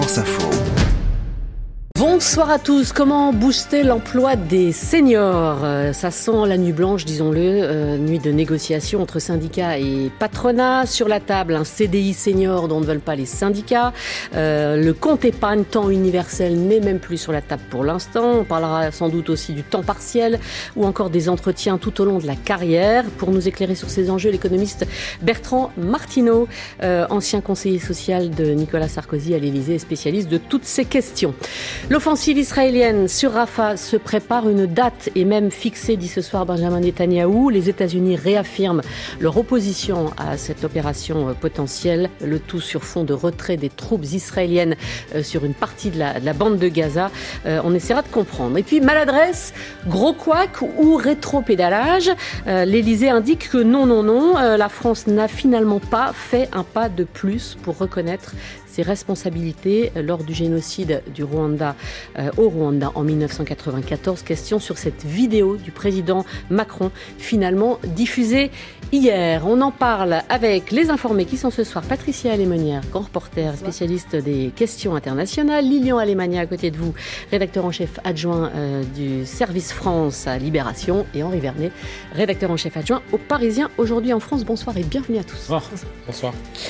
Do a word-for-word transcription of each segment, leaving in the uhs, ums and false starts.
France Info. Bonsoir à tous. Comment booster l'emploi des seniors ? euh, Ça sent la nuit blanche, disons-le. Euh, nuit de négociation entre syndicats et patronat. Sur la table, un C D I senior dont ne veulent pas les syndicats. Euh, le compte épargne temps universel n'est même plus sur la table pour l'instant. On parlera sans doute aussi du temps partiel ou encore des entretiens tout au long de la carrière. Pour nous éclairer sur ces enjeux, l'économiste Bertrand Martineau, euh, ancien conseiller social de Nicolas Sarkozy à l'Élysée et spécialiste de toutes ces questions. L'offensive israélienne sur Rafah se prépare, une date est même fixée, dit ce soir Benjamin Netanyahou. Les États-Unis réaffirment leur opposition à cette opération potentielle, le tout sur fond de retrait des troupes israéliennes sur une partie de la, de la bande de Gaza. Euh, on essaiera de comprendre. Et puis maladresse, gros couac ou rétro-pédalage. Euh, L'Élysée indique que non, non, non, euh, la France n'a finalement pas fait un pas de plus pour reconnaître ses responsabilités lors du génocide du Rwanda euh, au Rwanda en dix-neuf cent quatre-vingt-quatorze. Question sur cette vidéo du président Macron finalement diffusée hier. On en parle avec les informés qui sont ce soir Patricia Alémonière, grand reporter, spécialiste des questions internationales, Lilian Alémania à côté de vous, rédacteur en chef adjoint euh, du service France à Libération, et Henri Vernet, rédacteur en chef adjoint au Parisien aujourd'hui en France. Bonsoir et bienvenue à tous. Bonsoir. Bonsoir.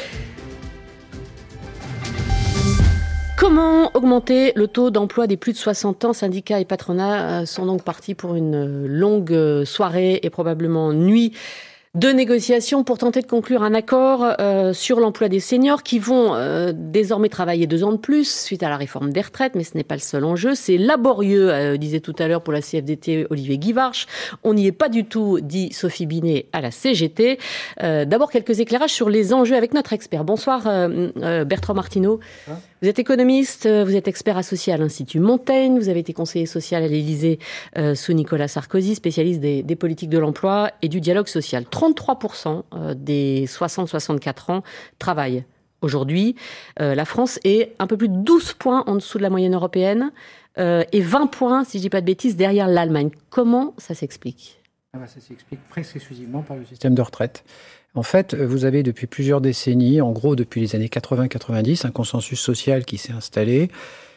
Comment augmenter le taux d'emploi des plus de soixante ans ? Syndicats et patronats sont donc partis pour une longue soirée et probablement nuit de négociations pour tenter de conclure un accord euh, sur l'emploi des seniors qui vont euh, désormais travailler deux ans de plus suite à la réforme des retraites, mais ce n'est pas le seul enjeu. C'est laborieux, euh, disait tout à l'heure pour la C F D T Olivier Guivarch. On n'y est pas du tout, dit Sophie Binet à la C G T. Euh, d'abord, quelques éclairages sur les enjeux avec notre expert. Bonsoir euh, euh, Bertrand Martineau. Hein ? Vous êtes économiste, vous êtes expert associé à l'Institut Montaigne, vous avez été conseiller social à l'Élysée euh, sous Nicolas Sarkozy, spécialiste des, des politiques de l'emploi et du dialogue social. trente-trois pour cent des soixante à soixante-quatre ans travaillent aujourd'hui. Euh, la France est un peu plus de douze points en dessous de la moyenne européenne euh, et vingt points, si je ne dis pas de bêtises, derrière l'Allemagne. Comment ça s'explique ? Ah bah ça s'explique presque exclusivement par le système de retraite. En fait, vous avez depuis plusieurs décennies, en gros depuis les années quatre-vingts quatre-vingt-dix, un consensus social qui s'est installé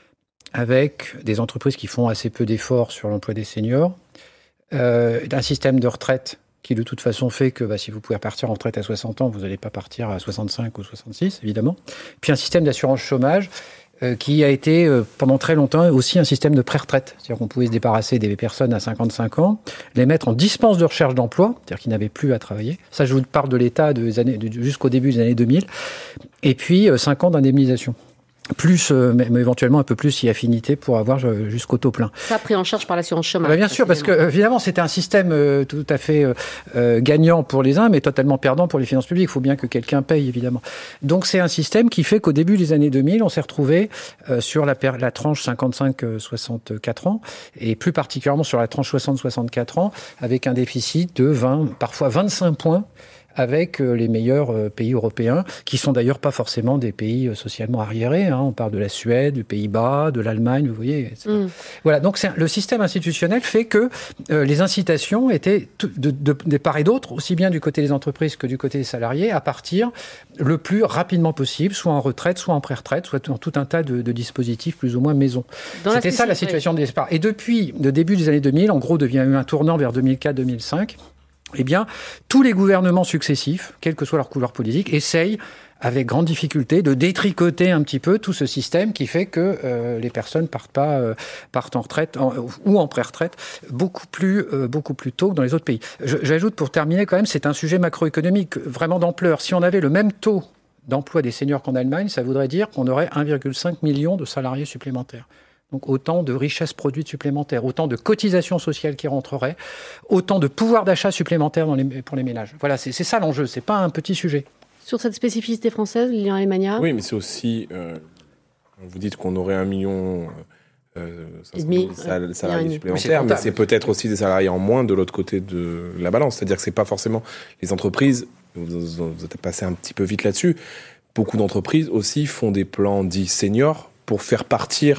avec des entreprises qui font assez peu d'efforts sur l'emploi des seniors, euh, un système de retraite qui de toute façon fait que bah, si vous pouvez partir en retraite à soixante ans, vous n'allez pas partir à soixante-cinq ou soixante-six, évidemment. Puis un système d'assurance chômage euh, qui a été euh, pendant très longtemps aussi un système de pré-retraite. C'est-à-dire qu'on pouvait se débarrasser des personnes à cinquante-cinq ans, les mettre en dispense de recherche d'emploi, c'est-à-dire qu'ils n'avaient plus à travailler. Ça, je vous parle de l'État des années, de, jusqu'au début des années deux mille. Et puis euh, cinq ans d'indemnisation. Plus, euh, mais éventuellement un peu plus si affinité pour avoir euh, jusqu'au taux plein. Ça pris en charge par l'assurance chômage. Bah bien sûr, parce que évidemment c'était un système euh, tout à fait euh, euh, gagnant pour les uns, mais totalement perdant pour les finances publiques. Il faut bien que quelqu'un paye, évidemment. Donc c'est un système qui fait qu'au début des années deux mille, on s'est retrouvé euh, sur la, per- la tranche cinquante-cinq à soixante-quatre ans, et plus particulièrement sur la tranche soixante à soixante-quatre ans, avec un déficit de vingt, parfois vingt-cinq points, avec les meilleurs pays européens, qui sont d'ailleurs pas forcément des pays socialement arriérés. Hein. On parle de la Suède, du Pays-Bas, de l'Allemagne, vous voyez. et cetera. Mm. Voilà, donc c'est, le système institutionnel fait que euh, les incitations étaient tout, de, de, de part et d'autre, aussi bien du côté des entreprises que du côté des salariés, à partir le plus rapidement possible, soit en retraite, soit en pré-retraite, soit dans tout un tas de, de dispositifs plus ou moins maison. Dans C'était la ça la situation oui. des départs. Et depuis le début des années deux mille, en gros, devient eu un tournant vers deux mille quatre deux mille cinq, eh bien, tous les gouvernements successifs, quelle que soit leur couleur politique, essayent, avec grande difficulté, de détricoter un petit peu tout ce système qui fait que euh, les personnes partent pas euh, partent en retraite en, ou en pré-retraite beaucoup plus euh, beaucoup plus tôt que dans les autres pays. Je, j'ajoute pour terminer quand même, c'est un sujet macroéconomique vraiment d'ampleur. Si on avait le même taux d'emploi des seniors qu'en Allemagne, ça voudrait dire qu'on aurait un virgule cinq million de salariés supplémentaires. Donc autant de richesses produites supplémentaires, autant de cotisations sociales qui rentreraient, autant de pouvoir d'achat supplémentaire dans les, pour les ménages. Voilà, c'est, c'est ça l'enjeu, c'est pas un petit sujet. Sur cette spécificité française, Lilian Alémania ? Oui, mais c'est aussi, euh, vous dites qu'on aurait un million euh, de sal- salariés supplémentaires, oui, mais c'est peut-être aussi des salariés en moins de l'autre côté de la balance. C'est-à-dire que c'est pas forcément les entreprises, vous, vous êtes passé un petit peu vite là-dessus, beaucoup d'entreprises aussi font des plans dits seniors pour faire partir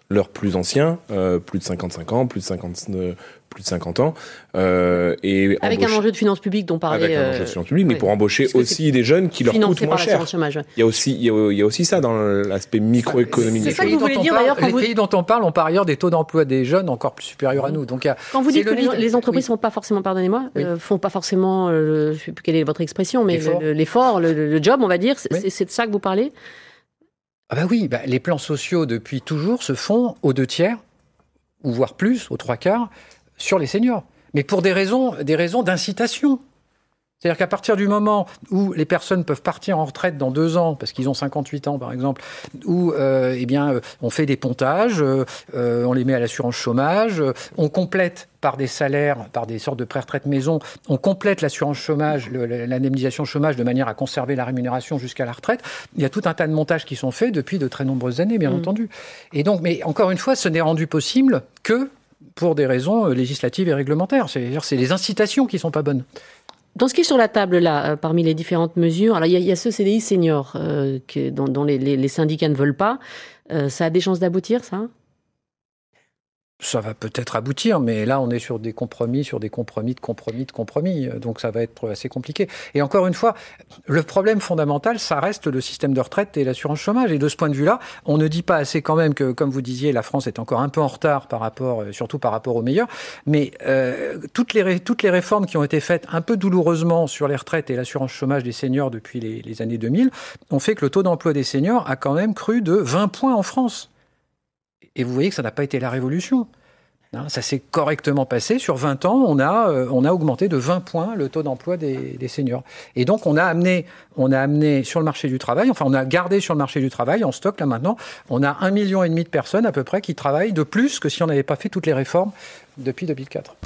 leurs plus anciens, euh, plus de cinquante-cinq ans, plus de cinquante, euh, plus de cinquante ans. Euh, et avec embaucher, un enjeu de finances publiques dont parlait... Avec un enjeu de finances publiques, mais ouais. pour embaucher aussi des jeunes qui leur coûtent moins cher. Chômage. Il y a aussi, il y a, il y a aussi ça dans l'aspect microéconomique. C'est ça que vous voulez dire d'ailleurs quand Les vous... pays dont on parle ont par ailleurs des taux d'emploi des jeunes encore plus supérieurs à nous. Donc, il y a, quand vous dites que les, les entreprises ne oui. font pas forcément, pardonnez-moi, oui. euh, font pas forcément, euh, je ne sais plus quelle est votre expression, mais l'effort, le, l'effort le, le, le job, on va dire, c'est, oui. c'est de ça que vous parlez? Ah bah oui, bah les plans sociaux depuis toujours se font aux deux tiers, ou voire plus, aux trois quarts, sur les seniors. Mais pour des raisons, des raisons d'incitation. C'est-à-dire qu'à partir du moment où les personnes peuvent partir en retraite dans deux ans, parce qu'ils ont cinquante-huit ans par exemple, où euh, eh bien, on fait des pontages, euh, on les met à l'assurance chômage, on complète par des salaires, par des sortes de pré-retraite maison, on complète l'assurance chômage, le, l'indemnisation chômage de manière à conserver la rémunération jusqu'à la retraite. Il y a tout un tas de montages qui sont faits depuis de très nombreuses années, bien mmh. entendu. Et donc, mais encore une fois, ce n'est rendu possible que pour des raisons législatives et réglementaires. C'est-à-dire c'est les incitations qui ne sont pas bonnes. Dans ce qui est sur la table, là, euh, parmi les différentes mesures, alors il y a, il y a ce C D I senior euh, que, dont, dont les, les, les syndicats ne veulent pas. Euh, ça a des chances d'aboutir, ça ? Ça va peut-être aboutir, mais là, on est sur des compromis, sur des compromis de compromis de compromis. Donc, ça va être assez compliqué. Et encore une fois, le problème fondamental, ça reste le système de retraite et l'assurance chômage. Et de ce point de vue-là, on ne dit pas assez quand même que, comme vous disiez, la France est encore un peu en retard par rapport, surtout par rapport aux meilleurs. Mais euh, toutes les, toutes les réformes qui ont été faites un peu douloureusement sur les retraites et l'assurance chômage des seniors depuis les, les années deux mille ont fait que le taux d'emploi des seniors a quand même cru de vingt points en France. Et vous voyez que ça n'a pas été la révolution. Ça s'est correctement passé. Sur vingt ans, on a, euh, on a augmenté de vingt points le taux d'emploi des, des seniors. Et donc, on a, amené, on a amené sur le marché du travail, enfin, on a gardé sur le marché du travail, en stock, là maintenant, on a un million et demi de personnes à peu près qui travaillent de plus que si on n'avait pas fait toutes les réformes depuis deux mille quatre.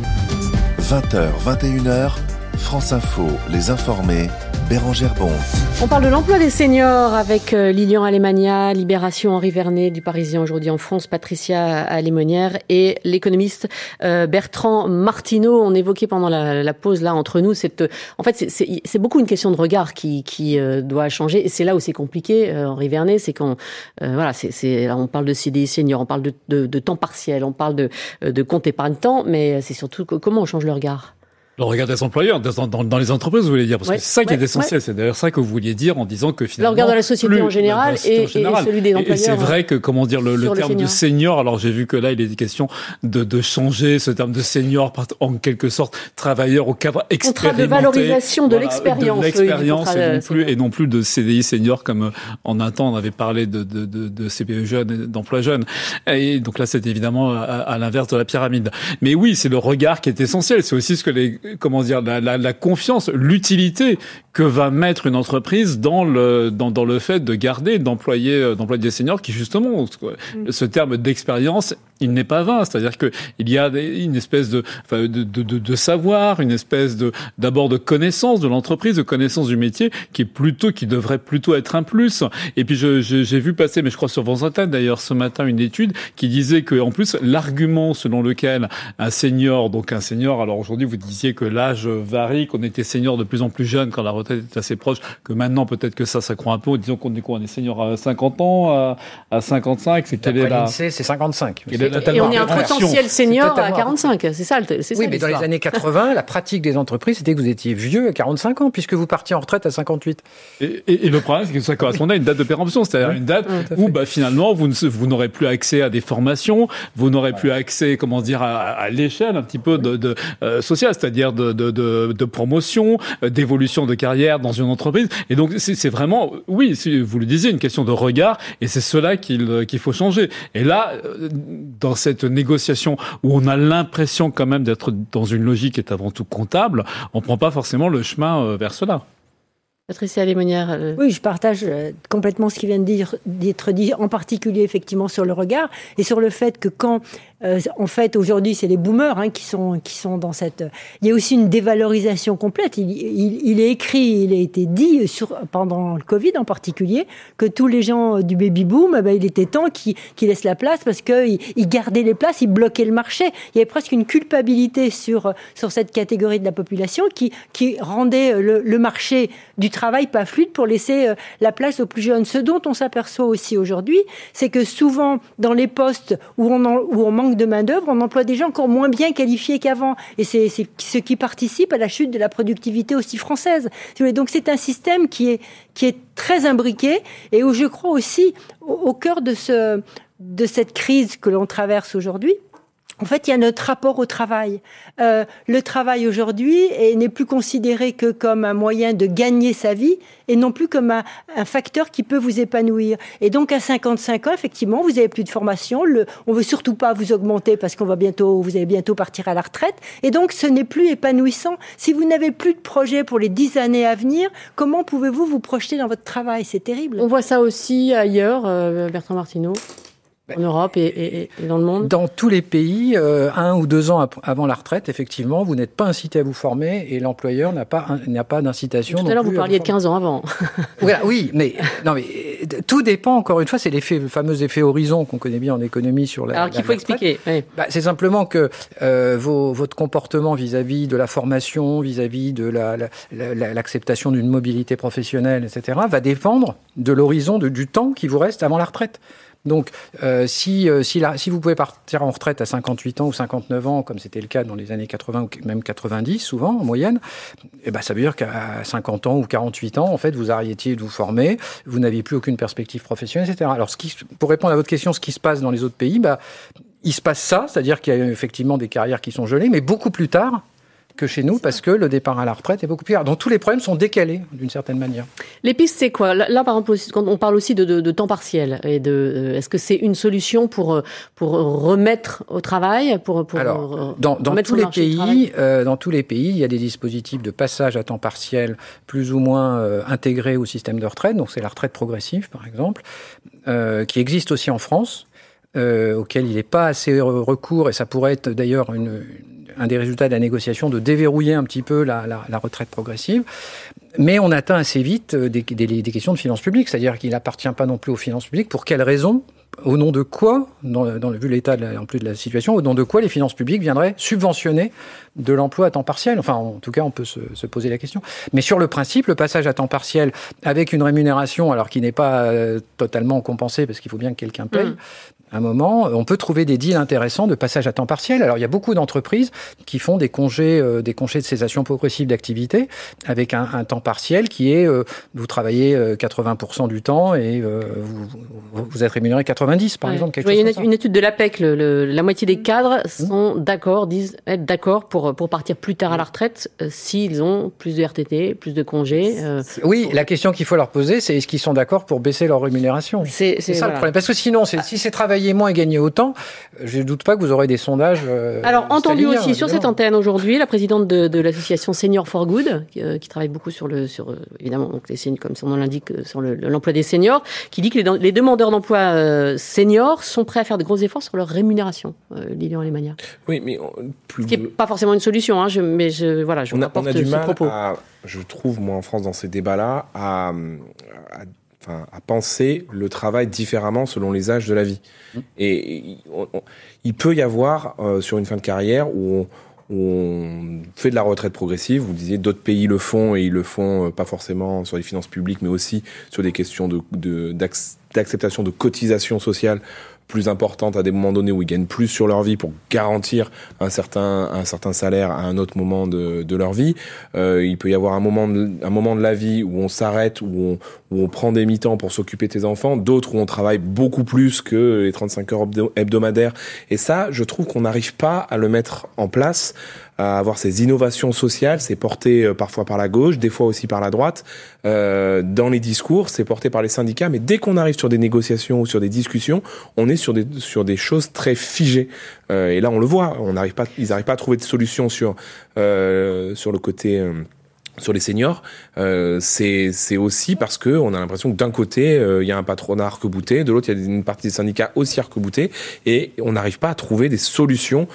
vingt heures, vingt et une heures, France Info, les informés, Bérangère Bonte. On parle de l'emploi des seniors avec Lilian Alemania, Libération, Henri Vernet du Parisien aujourd'hui en France, Patricia Alémonière et l'économiste Bertrand Martineau. On évoquait pendant la, la pause là entre nous, cette, en fait c'est, c'est, c'est beaucoup une question de regard qui, qui euh, doit changer et c'est là où c'est compliqué. Euh, Henri Vernet, c'est qu'on euh, voilà, c'est, c'est, on parle de C D I senior, on parle de, de, de temps partiel, on parle de, de compte épargne-temps, mais c'est surtout comment on change le regard. Le regard des employeurs, dans, dans, dans les entreprises, vous voulez dire, parce ouais, que c'est ça qui ouais, est essentiel. Ouais. C'est d'ailleurs ça que vous vouliez dire en disant que finalement... Le regard de la société plus, en général la société et, en général. et celui des employeurs. Et, et c'est vrai que, comment dire, le, le terme de senior, alors j'ai vu que là, il est question de, de changer ce terme de senior, en quelque sorte, travailleur au cadre expérimenté. Contrat de valorisation de voilà, l'expérience. De l'expérience et, non plus, et non plus de C D I senior, comme en un temps on avait parlé de, de, de, de C P E jeunes, d'emploi jeune. Et donc là, c'est évidemment à, à l'inverse de la pyramide. Mais oui, c'est le regard qui est essentiel. C'est aussi ce que les, comment dire, la, la, la confiance, l'utilité que va mettre une entreprise dans le dans, dans le fait de garder, d'employer, d'employer des seniors qui justement, mmh. ce terme d'expérience, il n'est pas vain. C'est-à-dire que il y a une espèce de, enfin, de, de, de, de savoir, une espèce de, d'abord de connaissance de l'entreprise, de connaissance du métier, qui est plutôt, qui devrait plutôt être un plus. Et puis je, je, j'ai vu passer, mais je crois sur Vincentane d'ailleurs ce matin, une étude qui disait que, en plus, l'argument selon lequel un senior, donc un senior, alors aujourd'hui vous disiez que l'âge varie, qu'on était senior de plus en plus jeune quand la retraite est assez proche, que maintenant peut-être que ça s'accroît un peu. Disons qu'on est quoi, on est senior à cinquante ans, à, à cinquante-cinq, c'est quelle est la... l'INSEE, c'est cinquante-cinq. Et, et on est un potentiel senior à quarante-cinq, c'est ça, c'est ça. Oui, mais dans les années quatre-vingts, la pratique des entreprises, c'était que vous étiez vieux à quarante-cinq ans, puisque vous partiez en retraite à cinquante-huit. Et, et, et le problème, c'est que ça correspondait à une date de péremption, c'est-à-dire oui. une date oui, où, bah, finalement, vous, ne, vous n'aurez plus accès à des formations, vous n'aurez ouais. plus accès, comment dire, à, à l'échelle un petit peu de, de euh, sociale, c'est-à-dire de, de, de, de promotion, euh, d'évolution de carrière dans une entreprise. Et donc, c'est, c'est vraiment, oui, vous le disiez, une question de regard, et c'est cela qu'il, qu'il faut changer. Et là, dans cette négociation où on a l'impression quand même d'être dans une logique qui est avant tout comptable, on prend pas forcément le chemin vers cela. Patricia Alémonière. Euh... Oui, je partage complètement ce qui vient de dire, d'être dit, en particulier effectivement sur le regard et sur le fait que quand, euh, en fait, aujourd'hui, c'est les boomers hein, qui sont qui sont dans cette. Il y a aussi une dévalorisation complète. Il, il, il est écrit, il a été dit sur pendant le Covid en particulier que tous les gens du baby boom, eh ben, il était temps qu'ils, qu'ils laissent la place parce qu'ils ils gardaient les places, ils bloquaient le marché. Il y avait presque une culpabilité sur sur cette catégorie de la population qui qui rendait le, le marché du travail pas fluide pour laisser euh, la place aux plus jeunes. Ce dont on s'aperçoit aussi aujourd'hui, c'est que souvent, dans les postes où on, en, où on manque de main-d'œuvre, on emploie des gens encore moins bien qualifiés qu'avant. Et c'est, c'est ce qui participe à la chute de la productivité aussi française. Donc c'est un système qui est, qui est très imbriqué et où je crois aussi, au, au cœur de, ce, de cette crise que l'on traverse aujourd'hui, en fait, il y a notre rapport au travail. Euh, le travail aujourd'hui est, n'est plus considéré que comme un moyen de gagner sa vie et non plus comme un, un facteur qui peut vous épanouir. Et donc, à cinquante-cinq ans, effectivement, vous avez plus de formation. Le, on veut surtout pas vous augmenter parce qu'on va bientôt, vous allez bientôt partir à la retraite. Et donc, ce n'est plus épanouissant. Si vous n'avez plus de projet pour les dix années à venir, comment pouvez-vous vous projeter dans votre travail? C'est terrible. On voit ça aussi ailleurs, euh, Bertrand Martineau. En Europe et, et, et dans le monde? Dans tous les pays, euh, un ou deux ans avant la retraite, effectivement, vous n'êtes pas incité à vous former et l'employeur n'a pas, un, n'a pas d'incitation. Tout à l'heure, vous parliez de quinze ans avant. Voilà, oui, mais, non, mais tout dépend, encore une fois, c'est l'effet, le fameux effet horizon qu'on connaît bien en économie sur la Alors qu'il la, faut la expliquer. Oui. Bah, c'est simplement que euh, vos, votre comportement vis-à-vis de la formation, vis-à-vis de la, la, la, l'acceptation d'une mobilité professionnelle, et cetera, va dépendre de l'horizon, de, du temps qui vous reste avant la retraite. Donc, euh, si, euh, si, la, si vous pouvez partir en retraite à cinquante-huit ans ou cinquante-neuf ans, comme c'était le cas dans les années quatre-vingts ou même quatre-vingt-dix, souvent, en moyenne, eh ben, ça veut dire qu'à cinquante ans ou quarante-huit ans, en fait, vous arrêtiez de vous former, vous n'aviez plus aucune perspective professionnelle, et cetera. Alors, ce qui, pour répondre à votre question, ce qui se passe dans les autres pays, bah, il se passe ça, c'est-à-dire qu'il y a effectivement des carrières qui sont gelées, mais beaucoup plus tard que chez nous, parce que le départ à la retraite est beaucoup plus tard. Donc tous les problèmes sont décalés, d'une certaine manière. Les pistes, c'est quoi? Là, par exemple, quand on parle aussi de, de, de temps partiel, et de, euh, est-ce que c'est une solution pour, pour remettre au travail, pour, pour Alors, dans, dans tous les pays, euh, dans tous les pays, il y a des dispositifs de passage à temps partiel plus ou moins euh, intégrés au système de retraite. Donc c'est la retraite progressive, par exemple, euh, qui existe aussi en France, euh, auquel il n'est pas assez recours, et ça pourrait être d'ailleurs une un des résultats de la négociation, de déverrouiller un petit peu la, la, la retraite progressive. Mais on atteint assez vite des, des, des questions de finances publiques, c'est-à-dire qu'il n'appartient pas non plus aux finances publiques. Pour quelles raisons? Au nom de quoi, dans, dans le vu l'état de la, en plus de la situation, au nom de quoi les finances publiques viendraient subventionner de l'emploi à temps partiel? Enfin, en tout cas, on peut se, se poser la question. Mais sur le principe, le passage à temps partiel avec une rémunération, alors qui n'est pas euh, totalement compensée, parce qu'il faut bien que quelqu'un paye, mmh. À un moment, on peut trouver des deals intéressants de passage à temps partiel. Alors, il y a beaucoup d'entreprises qui font des congés, euh, des congés de cessation progressive d'activité avec un, un temps partiel qui est, euh, vous travaillez euh, quatre-vingts pour cent du temps et euh, vous, vous êtes rémunéré quatre-vingt-dix, par ouais. exemple. Quelque chose une, comme ça. Une étude de l'A P E C, le, le, la moitié des cadres sont mmh. d'accord, disent être d'accord pour, pour partir plus tard à la retraite euh, s'ils ont plus de R T T, plus de congés. Euh, oui, pour... la question qu'il faut leur poser, c'est est-ce qu'ils sont d'accord pour baisser leur rémunération? C'est, c'est, c'est ça voilà. le problème. Parce que sinon, c'est, si c'est travailler moins et gagner autant, je ne doute pas que vous aurez des sondages. Euh, Alors, entendu aussi sur cette antenne aujourd'hui, la présidente de, de l'association Senior for Good, qui, euh, qui travaille beaucoup sur le, sur euh, évidemment, donc les seniors, comme son nom l'indique, sur le, l'emploi des seniors, qui dit que les, les demandeurs d'emploi euh, seniors sont prêts à faire de gros efforts sur leur rémunération. Euh, Lilian Alemania. Oui, mais plus... ce qui n'est pas forcément une solution, hein, je, mais je, voilà, je on vous a, apporte on a du ce mal propos. À, je trouve, moi, en France, dans ces débats-là, à, à Enfin, à penser le travail différemment selon les âges de la vie. Mmh. Et on, on, il peut y avoir, euh, sur une fin de carrière, où on, où on fait de la retraite progressive. Vous disiez, d'autres pays le font, et ils le font euh, pas forcément sur les finances publiques, mais aussi sur des questions de, de, d'acceptation de cotisation sociale plus importante à des moments donnés où ils gagnent plus sur leur vie pour garantir un certain un certain salaire à un autre moment de de leur vie. Euh, il peut y avoir un moment de, un moment de la vie où on s'arrête, où on où on prend des mi-temps pour s'occuper de tes enfants, d'autres où on travaille beaucoup plus que les trente-cinq heures hebdomadaires. Et ça, je trouve qu'on n'arrive pas à le mettre en place, à avoir ces innovations sociales. C'est porté parfois par la gauche, des fois aussi par la droite. Euh, dans les discours, c'est porté par les syndicats, mais dès qu'on arrive sur des négociations ou sur des discussions, on est sur des sur des choses très figées. Euh, et là, on le voit, on n'arrive pas, ils n'arrivent pas à trouver de solution sur euh, sur le côté euh, sur les seniors. Euh, c'est c'est aussi parce que on a l'impression que d'un côté il euh, y a un patronat arc-bouté, de l'autre il y a une partie des syndicats aussi arc-boutés, et on n'arrive pas à trouver des solutions,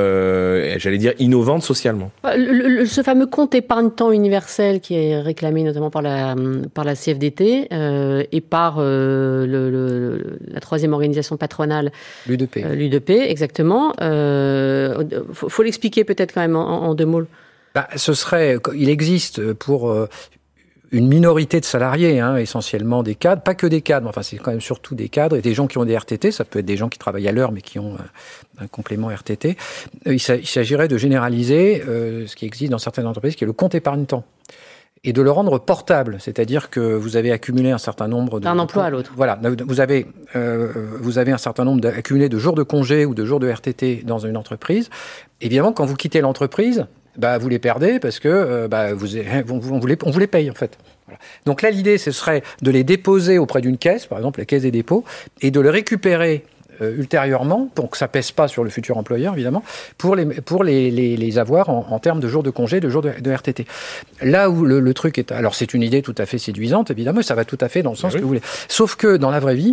euh, j'allais dire innovantes socialement. Le, le, ce fameux compte épargne-temps universel qui est réclamé notamment par la par la C F D T euh, et par euh, le, le, la troisième organisation patronale, l'U D P. Euh, l'U D P exactement. Euh, faut, faut l'expliquer peut-être quand même en, en deux mots. Bah, ce serait, il existe pour euh, une minorité de salariés, hein, essentiellement des cadres, pas que des cadres, mais enfin c'est quand même surtout des cadres et des gens qui ont des R T T, ça peut être des gens qui travaillent à l'heure mais qui ont un, un complément R T T. Il, il s'agirait de généraliser euh, ce qui existe dans certaines entreprises, qui est le compte épargne-temps, et de le rendre portable, c'est-à-dire que vous avez accumulé un certain nombre de... D'un emploi à l'autre. Voilà, vous avez, euh, vous avez un certain nombre accumulé de jours de congé ou de jours de R T T dans une entreprise. Évidemment, quand vous quittez l'entreprise, bah, vous les perdez parce que euh, bah, vous, vous, on, vous les, on vous les paye en fait. Voilà. Donc là, l'idée, ce serait de les déposer auprès d'une caisse, par exemple la caisse des dépôts, et de les récupérer euh, ultérieurement, pour que ça pèse pas sur le futur employeur évidemment, pour les, pour les, les, les avoir en, en termes de jours de congé, de jours de, de R T T. Là où le, le truc est... Alors c'est une idée tout à fait séduisante évidemment, ça va tout à fait dans le sens oui. que vous voulez. Sauf que dans la vraie vie,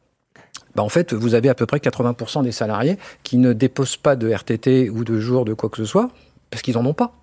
bah en fait, vous avez à peu près quatre-vingts pour cent des salariés qui ne déposent pas de R T T ou de jours de quoi que ce soit, parce qu'ils n'en ont pas.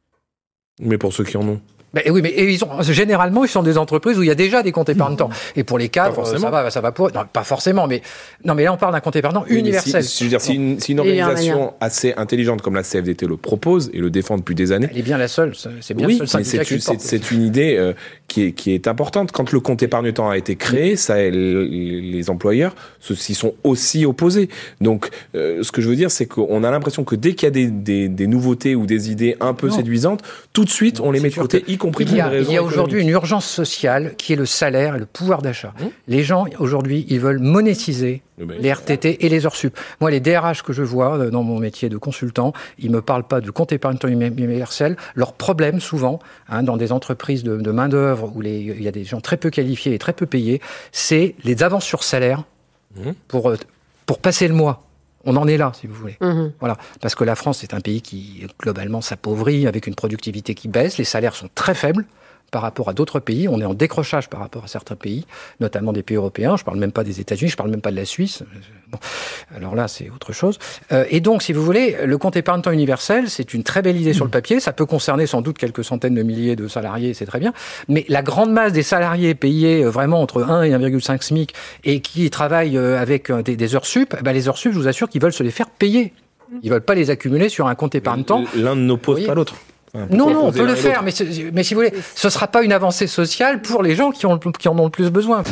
Mais pour ceux qui en ont. Ben oui, mais et ils ont, généralement, ils sont des entreprises où il y a déjà des comptes épargne-temps. Et pour les cadres, ça va, ça va pour... Non, pas forcément, mais... Non, mais là, on parle d'un compte épargne-temps oui, universel. Si, je veux dire, si une, si une organisation assez intelligente comme la C F D T le propose et le défend depuis des années... Elle est bien la seule, c'est bien oui, le seul syndicat qui le porte. C'est, c'est une idée euh, qui, est, qui est importante. Quand le compte épargne-temps a été créé, ça, les employeurs s'y sont aussi opposés. Donc, euh, ce que je veux dire, c'est qu'on a l'impression que dès qu'il y a des, des, des nouveautés ou des idées un peu non. séduisantes, tout de suite, non, on les met de côté, y compris pour des raisons Il y a aujourd'hui une urgence sociale qui est le salaire et le pouvoir d'achat. Mmh. Les gens, aujourd'hui, ils veulent monétiser mmh. les R T T et les heures sup. Moi, les D R H que je vois dans mon métier de consultant, ils ne me parlent pas de compte épargne-temps universel. Leur problème, souvent, hein, dans des entreprises de, de main-d'œuvre où les, il y a des gens très peu qualifiés et très peu payés, c'est les avances sur salaire mmh. pour, pour passer le mois. On en est là, si vous voulez. Mmh. Voilà. Parce que la France est un pays qui, globalement, s'appauvrit avec une productivité qui baisse. Les salaires sont très faibles par rapport à d'autres pays. On est en décrochage par rapport à certains pays, notamment des pays européens. Je ne parle même pas des États-Unis, je ne parle même pas de la Suisse. Bon. Alors là, c'est autre chose. Euh, et donc, si vous voulez, le compte épargne-temps universel, c'est une très belle idée mmh. sur le papier. Ça peut concerner sans doute quelques centaines de milliers de salariés, c'est très bien. Mais la grande masse des salariés payés vraiment entre un et un virgule cinq SMIC et qui travaillent avec des, des heures sup, ben les heures sup, je vous assure qu'ils veulent se les faire payer. Ils ne veulent pas les accumuler sur un compte épargne-temps. L'un n'oppose pas l'autre. Non, non, on peut le faire, mais, mais si vous voulez, ce ne sera pas une avancée sociale pour les gens qui, ont, qui en ont le plus besoin.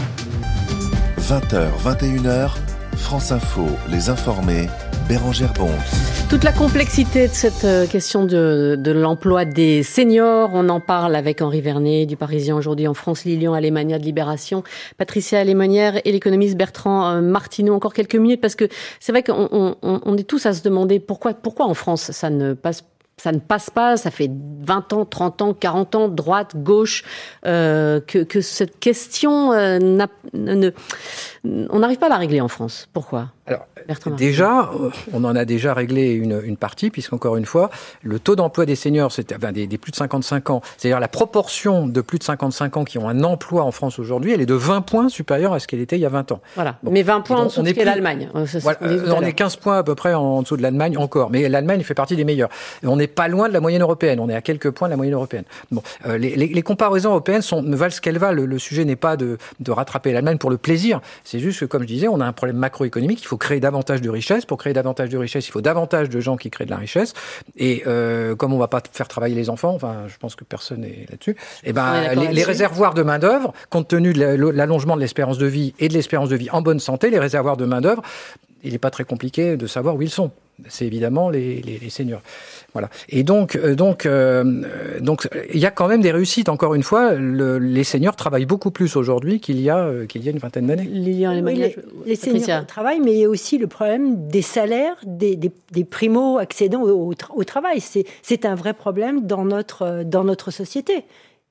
vingt heures, vingt et une heures, France Info, les informés, Bérangère Bonte. Toute la complexité de cette question de, de l'emploi des seniors, on en parle avec Henri Vernet du Parisien aujourd'hui en France, Lilian Alemania de Libération, Patricia Alémonière et l'économiste Bertrand Martineau. Encore quelques minutes parce que c'est vrai qu'on on, on est tous à se demander pourquoi, pourquoi en France ça ne passe pas. Ça ne passe pas, ça fait vingt ans, trente ans, quarante ans, droite, gauche, euh, que, que cette question, euh, n'a, ne, on n'arrive pas à la régler en France. Pourquoi ? Alors, déjà, on en a déjà réglé une, une partie, puisqu'encore une fois, le taux d'emploi des seniors, c'est, enfin, des, des plus de cinquante-cinq ans, c'est-à-dire la proportion de plus de cinquante-cinq ans qui ont un emploi en France aujourd'hui, elle est de vingt points supérieure à ce qu'elle était il y a vingt ans. Voilà, bon. Mais vingt points donc, en dessous de ce qu'est l'Allemagne. Ça, voilà, on est quinze points à peu près en, en dessous de l'Allemagne encore, mais l'Allemagne fait partie des meilleurs. Et on n'est pas loin de la moyenne européenne, on est à quelques points de la moyenne européenne. Bon, euh, les, les, les comparaisons européennes sont, ne valent ce qu'elles valent. Le, le sujet n'est pas de, de rattraper l'Allemagne pour le plaisir, c'est juste que, comme je disais, on a un problème macroéconomique, il faut créer davantage de richesse. Pour créer davantage de richesse, il faut davantage de gens qui créent de la richesse. Et euh, comme on ne va pas faire travailler les enfants, enfin, je pense que personne n'est là-dessus, et ben, les, les réservoirs de main-d'œuvre, compte tenu de l'allongement de l'espérance de vie et de l'espérance de vie en bonne santé, les réservoirs de main-d'œuvre, il n'est pas très compliqué de savoir où ils sont. C'est évidemment les, les, les seniors. Voilà. Et donc, euh, donc, euh, donc, il y a quand même des réussites. Encore une fois, le, les seniors travaillent beaucoup plus aujourd'hui qu'il y a euh, qu'il y a une vingtaine d'années. Lilian Alemania, oui, les, les seniors travaillent, mais il y a aussi le problème des salaires des, des, des primo accédants au, au, au travail. C'est, c'est un vrai problème dans notre dans notre société.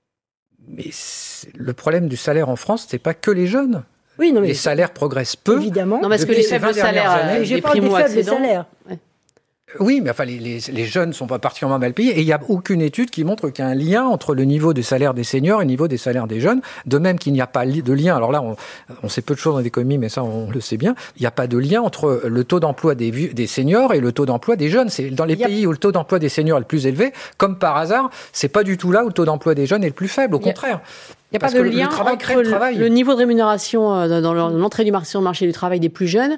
Mais le problème du salaire en France, c'est pas que les jeunes. Oui, non, mais les salaires progressent peu. Évidemment. Non, parce que les faibles salaires, j'ai pas des faibles salaires. Ouais. Oui, mais enfin, les, les, les jeunes ne sont pas particulièrement mal payés et il n'y a aucune étude qui montre qu'il y a un lien entre le niveau des salaires des seniors et le niveau des salaires des jeunes. De même qu'il n'y a pas de lien, alors là, on, on sait peu de choses dans l'économie, mais ça, on le sait bien, il n'y a pas de lien entre le taux d'emploi des, des seniors et le taux d'emploi des jeunes. C'est dans les a... pays où le taux d'emploi des seniors est le plus élevé, comme par hasard, c'est pas du tout là où le taux d'emploi des jeunes est le plus faible, au contraire. Il n'y a pas de lien entre le, le niveau de rémunération dans l'entrée du marché, sur le marché du travail des plus jeunes non.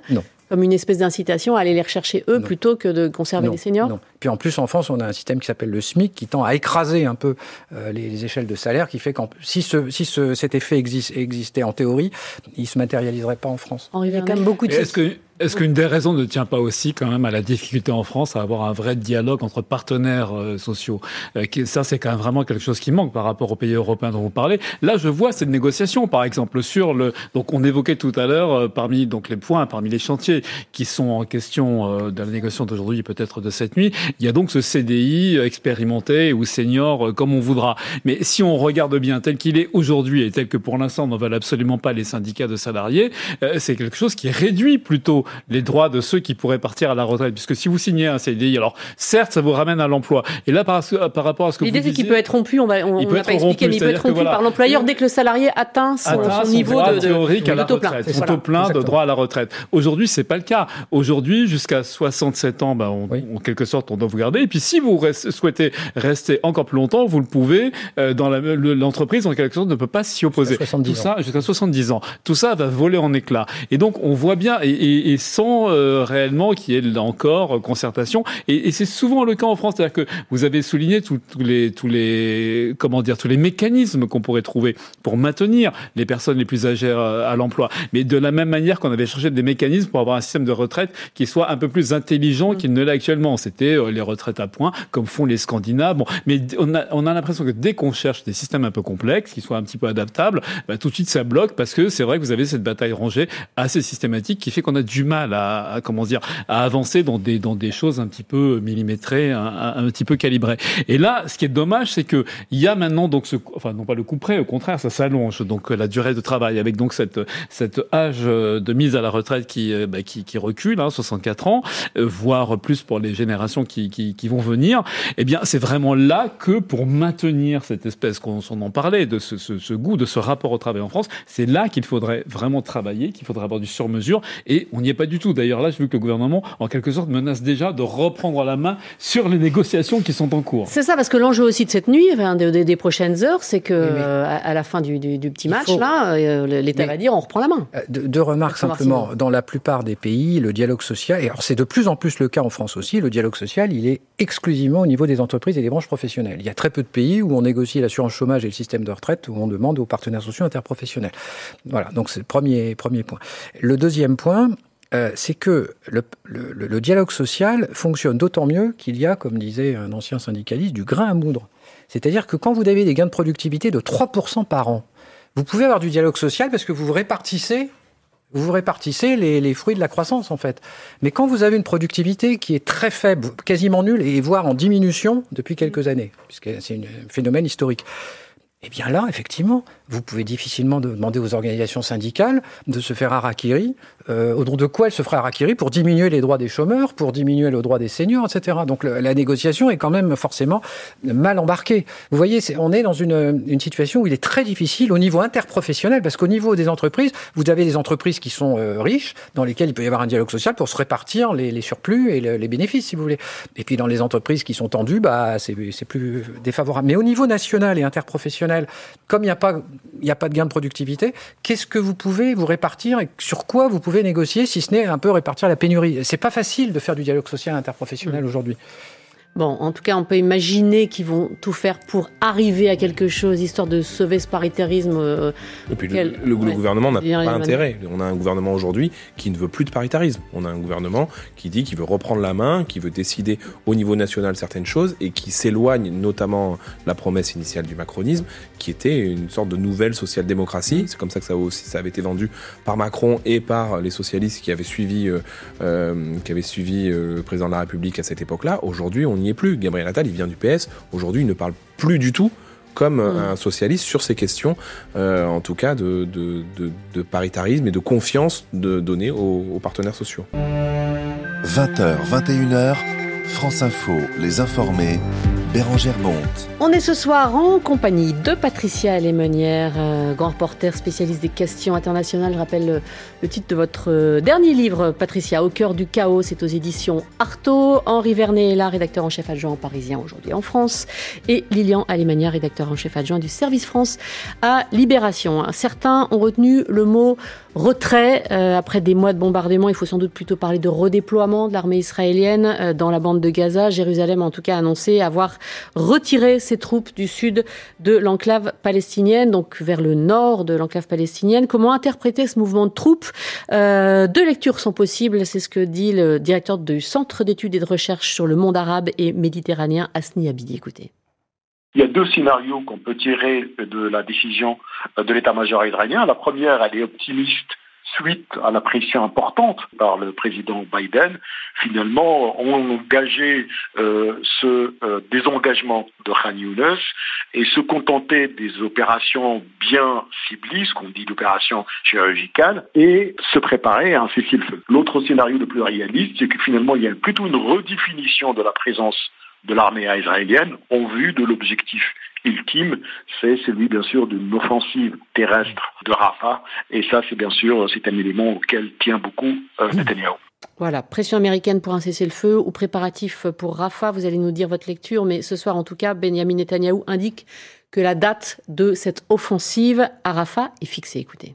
Comme une espèce d'incitation à aller les rechercher eux non. plutôt que de conserver non, les seniors. Non. Puis en plus, en France, on a un système qui s'appelle le S M I C qui tend à écraser un peu euh, les, les échelles de salaire, qui fait que si, ce, si ce, cet effet existe, existait en théorie, il ne se matérialiserait pas en France. Il y a quand même beaucoup de... Est-ce que... Est-ce qu'une des raisons ne tient pas aussi quand même à la difficulté en France à avoir un vrai dialogue entre partenaires euh, sociaux euh, qui, Ça, c'est quand même vraiment quelque chose qui manque par rapport aux pays européens dont vous parlez. Là, je vois cette négociation, par exemple, sur le... Donc, on évoquait tout à l'heure, euh, parmi donc les points, parmi les chantiers qui sont en question euh, de la négociation d'aujourd'hui et peut-être de cette nuit, il y a donc ce C D I expérimenté ou senior, euh, comme on voudra. Mais si on regarde bien tel qu'il est aujourd'hui et tel que pour l'instant n'en veulent absolument pas les syndicats de salariés, euh, c'est quelque chose qui réduit plutôt les droits de ceux qui pourraient partir à la retraite. Puisque si vous signez un C D I, alors certes, ça vous ramène à l'emploi. Et là, par, par rapport à ce que L'idée, vous disiez... L'idée, c'est qu'il peut être rompu, on va, on n'a pas expliqué, mais il peut être rompu voilà, par l'employeur dès que le salarié atteint son, atteint son niveau droit de, théorique de, à la retraite, son taux plein de droit à la retraite. Aujourd'hui, c'est pas le cas. Aujourd'hui, jusqu'à soixante-sept ans, ben, on, oui. en quelque sorte, on doit vous garder. Et puis, si vous reste, souhaitez rester encore plus longtemps, vous le pouvez. Euh, dans la, le, l'entreprise, en quelque sorte, ne peut pas s'y opposer. Tout ça, jusqu'à soixante-dix ans. Tout ça va voler en éclats. Et donc, on voit bien, et, et, et sans euh, réellement qu'il y ait là encore euh, concertation. Et, et c'est souvent le cas en France. C'est-à-dire que vous avez souligné tous les, tous les, comment dire, tous les mécanismes qu'on pourrait trouver pour maintenir les personnes les plus âgées à, à l'emploi. Mais de la même manière qu'on avait cherché des mécanismes pour avoir un système de retraite qui soit un peu plus intelligent mmh. qu'il ne l'est actuellement. C'était euh, les retraites à points, comme font les Scandinaves. Bon, mais on a, on a l'impression que dès qu'on cherche des systèmes un peu complexes, qui soient un petit peu adaptables, bah, tout de suite ça bloque parce que c'est vrai que vous avez cette bataille rangée assez systématique qui fait qu'on a du mal à, à comment dire, à avancer dans des, dans des choses un petit peu millimétrées, un, un, un petit peu calibrées. Et là, ce qui est dommage, c'est que il y a maintenant donc ce, enfin non pas le coup près, au contraire, ça s'allonge donc la durée de travail avec donc cette, cet âge de mise à la retraite qui, bah, qui, qui recule, hein, soixante-quatre ans, euh, voire plus pour les générations qui, qui, qui vont venir. Eh bien, c'est vraiment là que pour maintenir cette espèce qu'on on en parlait de ce, ce, ce goût, de ce rapport au travail en France, c'est là qu'il faudrait vraiment travailler, qu'il faudrait avoir du sur-mesure. Et on n'y est pas du tout. D'ailleurs, là, j'ai vu que le gouvernement, en quelque sorte, menace déjà de reprendre la main sur les négociations qui sont en cours. C'est ça, parce que l'enjeu aussi de cette nuit, enfin, des, des, des prochaines heures, c'est que oui, euh, à la fin du, du, du petit match, faut... là, euh, l'État mais va dire on reprend la main. Deux, deux remarques simplement. Dans la plupart des pays, le dialogue social, et alors c'est de plus en plus le cas en France aussi, le dialogue social, il est exclusivement au niveau des entreprises et des branches professionnelles. Il y a très peu de pays où on négocie l'assurance chômage et le système de retraite, où on demande aux partenaires sociaux interprofessionnels. Voilà, donc c'est le premier, premier point. Le deuxième point, Euh, c'est que le, le, le dialogue social fonctionne d'autant mieux qu'il y a, comme disait un ancien syndicaliste, du grain à moudre. C'est-à-dire que quand vous avez des gains de productivité de trois pour cent par an, vous pouvez avoir du dialogue social parce que vous vous répartissez, vous vous répartissez les, les fruits de la croissance, en fait. Mais quand vous avez une productivité qui est très faible, quasiment nulle, et voire en diminution depuis quelques années, puisque c'est un phénomène historique, eh bien là, effectivement, vous pouvez difficilement demander aux organisations syndicales de se faire harakiri. Euh, au nom de quoi elles se feraient harakiri pour diminuer les droits des chômeurs, pour diminuer le droit des seniors, et cetera. Donc le, la négociation est quand même forcément mal embarquée. Vous voyez, c'est, on est dans une, une situation où il est très difficile au niveau interprofessionnel, parce qu'au niveau des entreprises, vous avez des entreprises qui sont euh, riches, dans lesquelles il peut y avoir un dialogue social pour se répartir les, les surplus et le, les bénéfices, si vous voulez. Et puis dans les entreprises qui sont tendues, bah, c'est, c'est plus défavorable. Mais au niveau national et interprofessionnel, comme il n'y a pas, il n'y a pas de gain de productivité, qu'est-ce que vous pouvez vous répartir et sur quoi vous pouvez négocier, si ce n'est un peu répartir la pénurie? C'est pas facile de faire du dialogue social interprofessionnel mmh. aujourd'hui. Bon, en tout cas, on peut imaginer qu'ils vont tout faire pour arriver à quelque chose, histoire de sauver ce paritarisme. Euh, Et puis quel... le, le, ouais. le gouvernement n'a pas intérêt. On a un gouvernement aujourd'hui qui ne veut plus de paritarisme. On a un gouvernement qui dit qu'il veut reprendre la main, qui veut décider au niveau national certaines choses et qui s'éloigne notamment de la promesse initiale du macronisme, qui était une sorte de nouvelle social-démocratie. C'est comme ça que ça, aussi, ça avait été vendu par Macron et par les socialistes qui avaient suivi, euh, euh, qui avaient suivi euh, le président de la République à cette époque-là. Aujourd'hui, on n'y est plus. Gabriel Attal, il vient du P S. Aujourd'hui, il ne parle plus du tout comme mmh. un socialiste sur ces questions, euh, en tout cas de, de, de, de paritarisme et de confiance de donner aux, aux partenaires sociaux. vingt heures, vingt et une heures, France Info, les informés, Bérangère Bonte. On est ce soir en compagnie de Patricia Lémenière, euh, grand reporter spécialiste des questions internationales. Je rappelle le, le titre de votre euh, dernier livre, Patricia, Au cœur du chaos. C'est aux éditions Artaud. Henri Vernet est là, rédacteur en chef adjoint au Parisien aujourd'hui en France. Et Lilian Alemania, rédacteur en chef adjoint du Service France à Libération. Certains ont retenu le mot retrait. Euh, après des mois de bombardement, il faut sans doute plutôt parler de redéploiement de l'armée israélienne euh, dans la bande de Gaza. Jérusalem, en tout cas, a annoncé avoir retiré ses troupes du sud de l'enclave palestinienne, donc vers le nord de l'enclave palestinienne. Comment interpréter ce mouvement de troupes ? euh, Deux lectures sont possibles, c'est ce que dit le directeur du Centre d'études et de recherche sur le monde arabe et méditerranéen, Hasni Abidi. Écoutez. Il y a deux scénarios qu'on peut tirer de la décision de l'état-major israélien. La première, elle est optimiste suite à la pression importante par le président Biden. Finalement, on engageait euh, ce euh, désengagement de Khan Younes et se contenter des opérations bien ciblées, ce qu'on dit d'opérations chirurgicales, et se préparer à un cessez-le-feu. L'autre scénario le plus réaliste, c'est que finalement, il y a plutôt une redéfinition de la présence de l'armée israélienne en vue de l'objectif ultime, c'est celui bien sûr d'une offensive terrestre de Rafah, et ça c'est bien sûr c'est un élément auquel tient beaucoup euh, Netanyahou. Voilà, pression américaine pour un cessez-le-feu ou préparatif pour Rafah, vous allez nous dire votre lecture, mais ce soir en tout cas, Benyamin Netanyahou indique que la date de cette offensive à Rafah est fixée. Écoutez.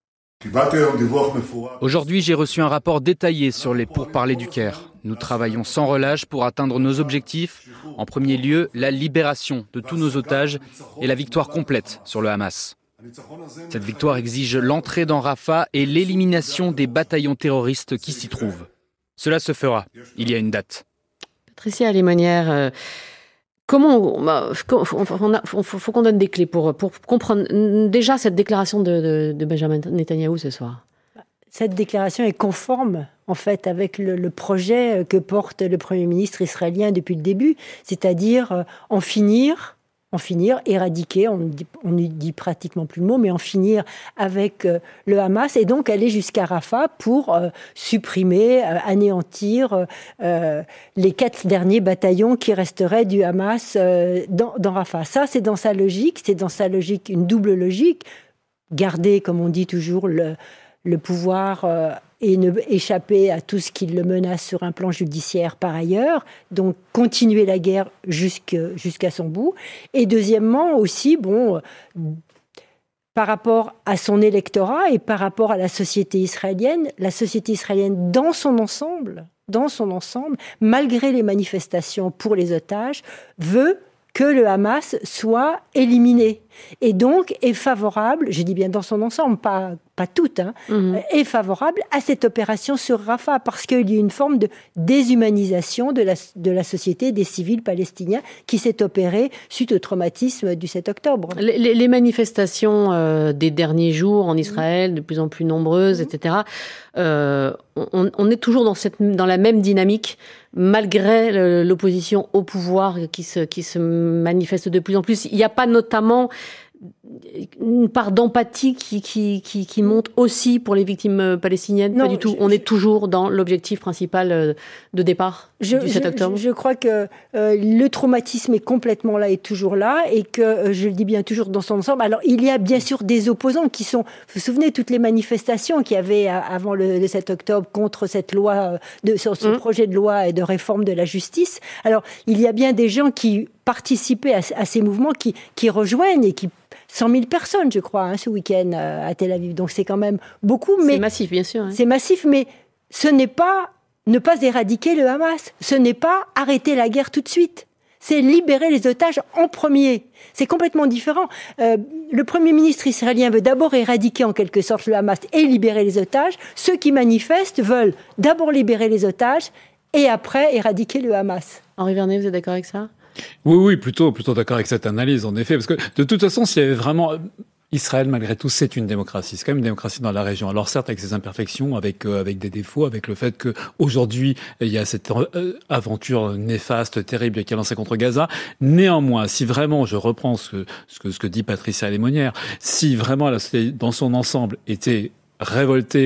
Aujourd'hui, j'ai reçu un rapport détaillé sur les pourparlers du Caire. Nous travaillons sans relâche pour atteindre nos objectifs. En premier lieu, la libération de tous nos otages et la victoire complète sur le Hamas. Cette victoire exige l'entrée dans Rafah et l'élimination des bataillons terroristes qui s'y trouvent. Cela se fera. Il y a une date. Patricia Lémonière, euh, comment il faut, faut, faut qu'on donne des clés pour, pour comprendre déjà cette déclaration de, de, de Benjamin Netanyahou ce soir. Cette déclaration est conforme, en fait, avec le, le projet que porte le Premier ministre israélien depuis le début, c'est-à-dire euh, en finir, en finir, éradiquer, on ne dit pratiquement plus le mot, mais en finir avec euh, le Hamas, et donc aller jusqu'à Rafah pour euh, supprimer, euh, anéantir euh, les quatre derniers bataillons qui resteraient du Hamas euh, dans, dans Rafah. Ça, c'est dans sa logique, c'est dans sa logique, une double logique, garder, comme on dit toujours, le... le pouvoir euh, et ne échapper à tout ce qui le menace sur un plan judiciaire par ailleurs, donc continuer la guerre jusque, jusqu'à son bout. Et deuxièmement aussi, bon, euh, par rapport à son électorat et par rapport à la société israélienne, la société israélienne dans son ensemble, dans son ensemble, malgré les manifestations pour les otages, veut que le Hamas soit éliminé. Et donc est favorable, je dis bien dans son ensemble, pas, pas toute, hein, mmh. est favorable à cette opération sur Rafah, parce qu'il y a une forme de déshumanisation de la, de la société des civils palestiniens qui s'est opérée suite au traumatisme du sept octobre. Les, les, les manifestations euh, des derniers jours en Israël, mmh. de plus en plus nombreuses, mmh. et cetera, euh, on, on est toujours dans, cette, dans la même dynamique, malgré l'opposition au pouvoir qui se, qui se manifeste de plus en plus. Il n'y a pas notamment une part d'empathie qui, qui, qui, qui monte aussi pour les victimes palestiniennes? Non, pas du tout. Je, On est toujours dans l'objectif principal de départ je, du sept octobre. Je, je crois que euh, le traumatisme est complètement là et toujours là, et que, euh, je le dis bien toujours dans son ensemble. Alors, il y a bien sûr des opposants qui sont... Vous vous souvenez, toutes les manifestations qu'il y avait avant le, le sept octobre contre cette loi, de, sur ce mmh. projet de loi et de réforme de la justice. Alors, il y a bien des gens qui participaient à, à ces mouvements, qui, qui rejoignent et qui cent mille personnes, je crois, hein, ce week-end euh, à Tel Aviv. Donc c'est quand même beaucoup. Mais c'est massif, bien sûr. Hein. C'est massif, mais ce n'est pas ne pas éradiquer le Hamas. Ce n'est pas arrêter la guerre tout de suite. C'est libérer les otages en premier. C'est complètement différent. Euh, le Premier ministre israélien veut d'abord éradiquer en quelque sorte le Hamas et libérer les otages. Ceux qui manifestent veulent d'abord libérer les otages et après éradiquer le Hamas. Henri Vernet, vous êtes d'accord avec ça ? Oui, oui, plutôt, plutôt d'accord avec cette analyse, en effet, parce que de toute façon, s'il y avait vraiment Israël, malgré tout, c'est une démocratie. C'est quand même une démocratie dans la région. Alors certes, avec ses imperfections, avec euh, avec des défauts, avec le fait que aujourd'hui il y a cette euh, aventure néfaste, terrible qui est lancée contre Gaza. Néanmoins, si vraiment, je reprends ce que ce que, ce que dit Patricia Lémonière, si vraiment la société dans son ensemble était révoltée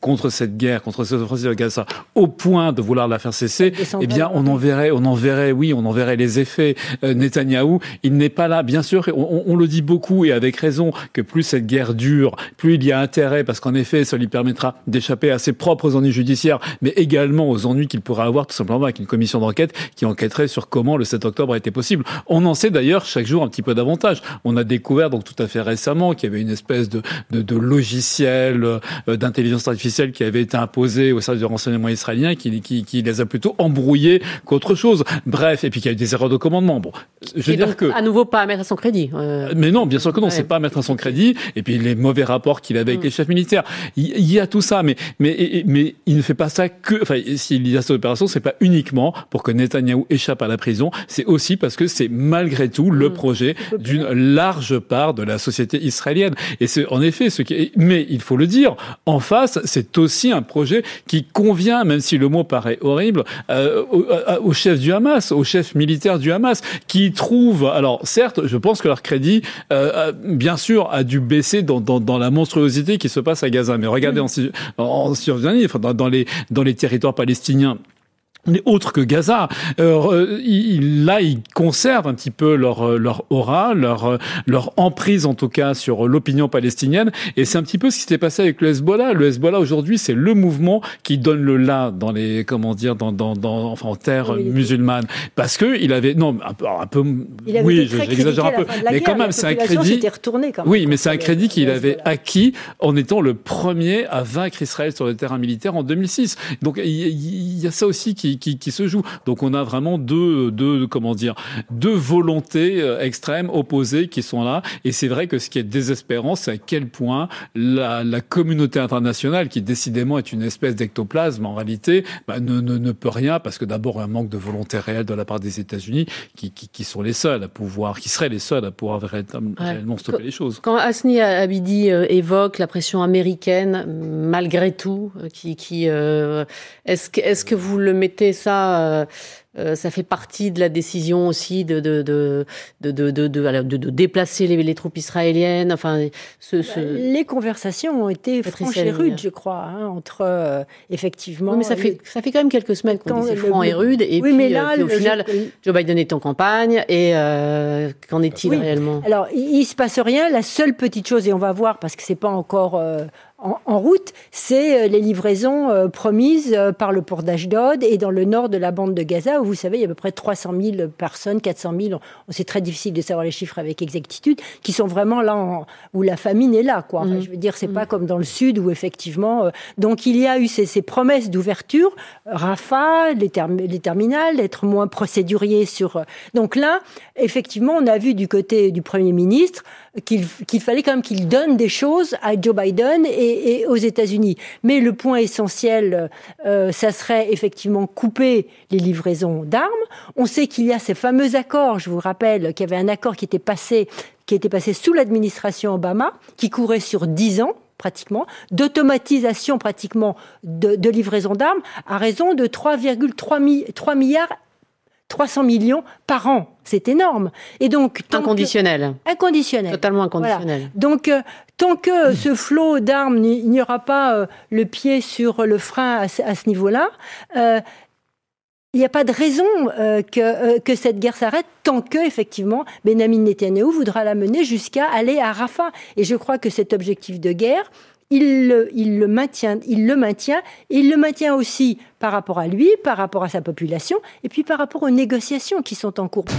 contre cette guerre, contre cette offensive à Gaza, au point de vouloir la faire cesser, eh bien, on en verrait, on en verrait, oui, on en verrait les effets. Euh, Netanyahou, il n'est pas là. Bien sûr, on, on le dit beaucoup et avec raison que plus cette guerre dure, plus il y a intérêt, parce qu'en effet, ça lui permettra d'échapper à ses propres ennuis judiciaires, mais également aux ennuis qu'il pourrait avoir tout simplement avec une commission d'enquête qui enquêterait sur comment le sept octobre a été possible. On en sait d'ailleurs chaque jour un petit peu davantage. On a découvert donc tout à fait récemment qu'il y avait une espèce de, de, de logiciel euh, d'intelligence artificielle qui avait été imposé au service de renseignement israélien qui, qui, qui les a plutôt embrouillés qu'autre chose. Bref, et puis qu'il y a eu des erreurs de commandement. Bon, je veux et dire donc, que à nouveau pas à mettre à son crédit. Euh... Mais non, bien sûr que non, ouais. c'est pas à mettre à son crédit. Et puis les mauvais rapports qu'il avait avec mmh. les chefs militaires, il, il y a tout ça, mais mais mais il ne fait pas ça que. Enfin, s'il y a cette opération, c'est pas uniquement pour que Netanyahou échappe à la prison, c'est aussi parce que c'est malgré tout le mmh. projet d'une large part de la société israélienne. Et c'est en effet ce qui. Mais il faut le dire, en face, c'est aussi un projet qui convient, même si le mot paraît horrible, euh, au, au chef du Hamas, au chef militaire du Hamas, qui trouve. Alors certes, je pense que leur crédit, euh, bien sûr, a dû baisser dans, dans, dans la monstruosité qui se passe à Gaza. Mais regardez mmh. en, en Cisjordanie, enfin, dans, dans les dans les territoires palestiniens. Mais autre que Gaza, euh, il, là ils conservent un petit peu leur leur aura, leur leur emprise en tout cas sur l'opinion palestinienne, et c'est un petit peu ce qui s'est passé avec le Hezbollah. Le Hezbollah aujourd'hui c'est le mouvement qui donne le là dans les comment dire dans dans, dans enfin en terre oui, musulmane, parce que il avait non un peu un peu oui j'exagère un peu, mais quand même c'est un crédit. Quand même, oui, mais c'est un crédit qu'il avait acquis en étant le premier à vaincre Israël sur le terrain militaire en deux mille six. Donc il y, il y a ça aussi qui Qui, qui se joue. Donc on a vraiment deux, deux, comment dire, deux volontés extrêmes opposées qui sont là. Et c'est vrai que ce qui est désespérant, c'est à quel point la, la communauté internationale, qui décidément est une espèce d'ectoplasme en réalité, bah, ne, ne, ne peut rien parce que d'abord un manque de volonté réelle de la part des États-Unis, qui, qui, qui sont les seuls à pouvoir, qui seraient les seuls à pouvoir réellement, ouais. réellement stopper quand, les choses. Quand Hasni Abidi euh, évoque la pression américaine, malgré tout, euh, qui, qui euh, est-ce que, est-ce que vous le mettez ça, euh, euh, ça fait partie de la décision aussi de de de de de de, de, de, de déplacer les, les troupes israéliennes. Enfin, ce, ce... les conversations ont été franches et rudes, je crois, hein, entre euh, effectivement. Oui, mais ça fait le... ça fait quand même quelques semaines qu'on dit c'est franc le... et rude, et oui, puis, mais là, euh, puis au le... final, je... Joe Biden est en campagne, et euh, qu'en est-il oui. réellement? Alors, il, il se passe rien. La seule petite chose, et on va voir parce que c'est pas encore euh, En, en route, c'est les livraisons euh, promises euh, par le port d'Ashdod et dans le nord de la bande de Gaza, où vous savez, il y a à peu près trois cent mille personnes, quatre cent mille, on, c'est très difficile de savoir les chiffres avec exactitude, qui sont vraiment là, en, où la famine est là, quoi. Enfin, mmh. Je veux dire, c'est mmh. pas comme dans le sud, où effectivement... Euh, donc, il y a eu ces, ces promesses d'ouverture, Rafah, les, term- les terminales, être moins procédurier sur... Euh, donc là, effectivement, on a vu du côté du Premier ministre qu'il, qu'il fallait quand même qu'il donne des choses à Joe Biden et, et aux États-Unis. Mais le point essentiel, euh, ça serait effectivement couper les livraisons d'armes. On sait qu'il y a ces fameux accords, je vous rappelle qu'il y avait un accord qui était passé, qui était passé sous l'administration Obama, qui courait sur dix ans, pratiquement, d'automatisation pratiquement de, de livraison d'armes à raison de trois virgule trois milliards trois cents millions par an. C'est énorme. Et donc, inconditionnel. Que, inconditionnel. Totalement inconditionnel. Voilà. Donc, euh, tant que mmh. ce flot d'armes, il n'y aura pas euh, le pied sur le frein à, à ce niveau-là, euh, il n'y a pas de raison euh, que, euh, que cette guerre s'arrête tant que, effectivement, Benjamin Netanyahou voudra la mener jusqu'à aller à Rafah. Et je crois que cet objectif de guerre, Il le, il le maintient, il le maintient, il le maintient aussi par rapport à lui, par rapport à sa population, et puis par rapport aux négociations qui sont en cours.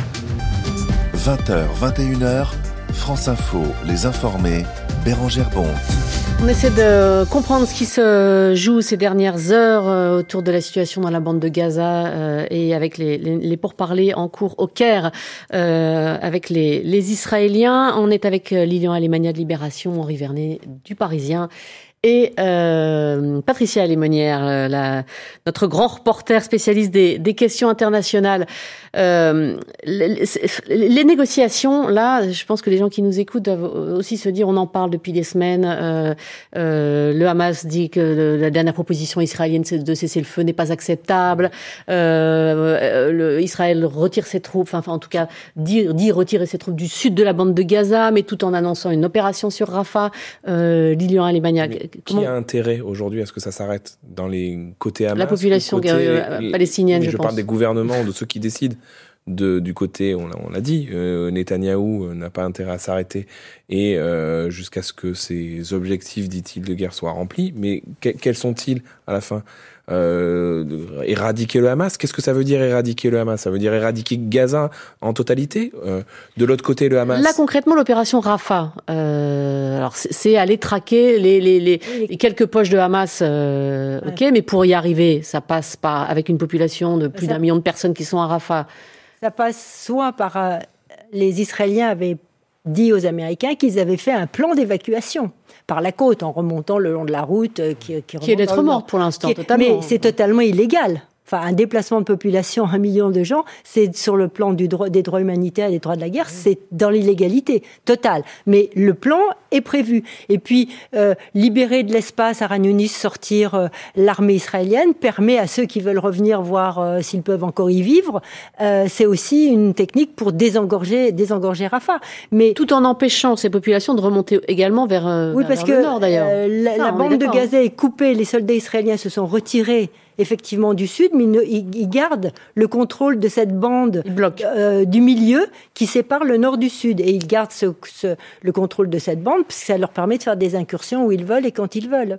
vingt heures, vingt et une heures, France Info, les informés, Bérangère Bonte. On essaie de comprendre ce qui se joue ces dernières heures autour de la situation dans la bande de Gaza euh, et avec les, les, les pourparlers en cours au Caire euh, avec les, les Israéliens. On est avec Lilian Alemania de Libération, Henri Vernet du Parisien et euh, Patricia Lémonière, euh, la, notre grand reporter spécialiste des, des questions internationales. Euh, les, les négociations, là, je pense que les gens qui nous écoutent doivent aussi se dire, on en parle depuis des semaines. Euh, euh, le Hamas dit que le, la dernière proposition israélienne de cesser le feu n'est pas acceptable. Euh, le, Israël retire ses troupes, enfin en tout cas dit, dit retirer ses troupes du sud de la bande de Gaza, mais tout en annonçant une opération sur Rafah. Euh, Lilian Alemania, comment... Qui a intérêt aujourd'hui à ce que ça s'arrête dans les côtés Hamas? La population côté, euh, palestinienne, je, je, je pense. parle des gouvernements, de ceux qui décident. De, du côté, on l'a, on l'a dit, euh, Netanyahou n'a pas intérêt à s'arrêter et euh, jusqu'à ce que ses objectifs, dit-il, de guerre soient remplis. Mais que, quels sont-ils à la fin? Euh, éradiquer le Hamas. Qu'est-ce que ça veut dire éradiquer le Hamas? Ça veut dire éradiquer Gaza en totalité. Euh, de l'autre côté, le Hamas. Là, concrètement, l'opération Rafah, euh, alors c'est, c'est aller traquer les, les, les, les quelques poches de Hamas. Euh, ouais. Ok, mais pour y arriver, ça passe par avec une population de plus ça, d'un million de personnes qui sont à Rafah. Ça passe soit par euh, les Israéliens avaient dit aux Américains qu'ils avaient fait un plan d'évacuation par la côte en remontant le long de la route euh, qui, qui, qui est lettre morte pour l'instant, est, totalement. Mais c'est totalement illégal. Enfin, un déplacement de population, un million de gens, c'est sur le plan du droit, des droits humanitaires et des droits de la guerre, c'est dans l'illégalité totale. Mais le plan est prévu. Et puis, euh, libérer de l'espace à Khan Younis, sortir euh, l'armée israélienne, permet à ceux qui veulent revenir voir euh, s'ils peuvent encore y vivre. Euh, c'est aussi une technique pour désengorger, désengorger Rafah. Mais tout en empêchant ces populations de remonter également vers, euh, oui, vers, parce vers que, le nord, d'ailleurs. Euh, la, la bande de Gaza est coupée, les soldats israéliens se sont retirés effectivement du sud, mais ils, ils gardent le contrôle de cette bande euh, du milieu qui sépare le nord du sud. Et ils gardent ce, ce, le contrôle de cette bande parce que ça leur permet de faire des incursions où ils veulent et quand ils veulent.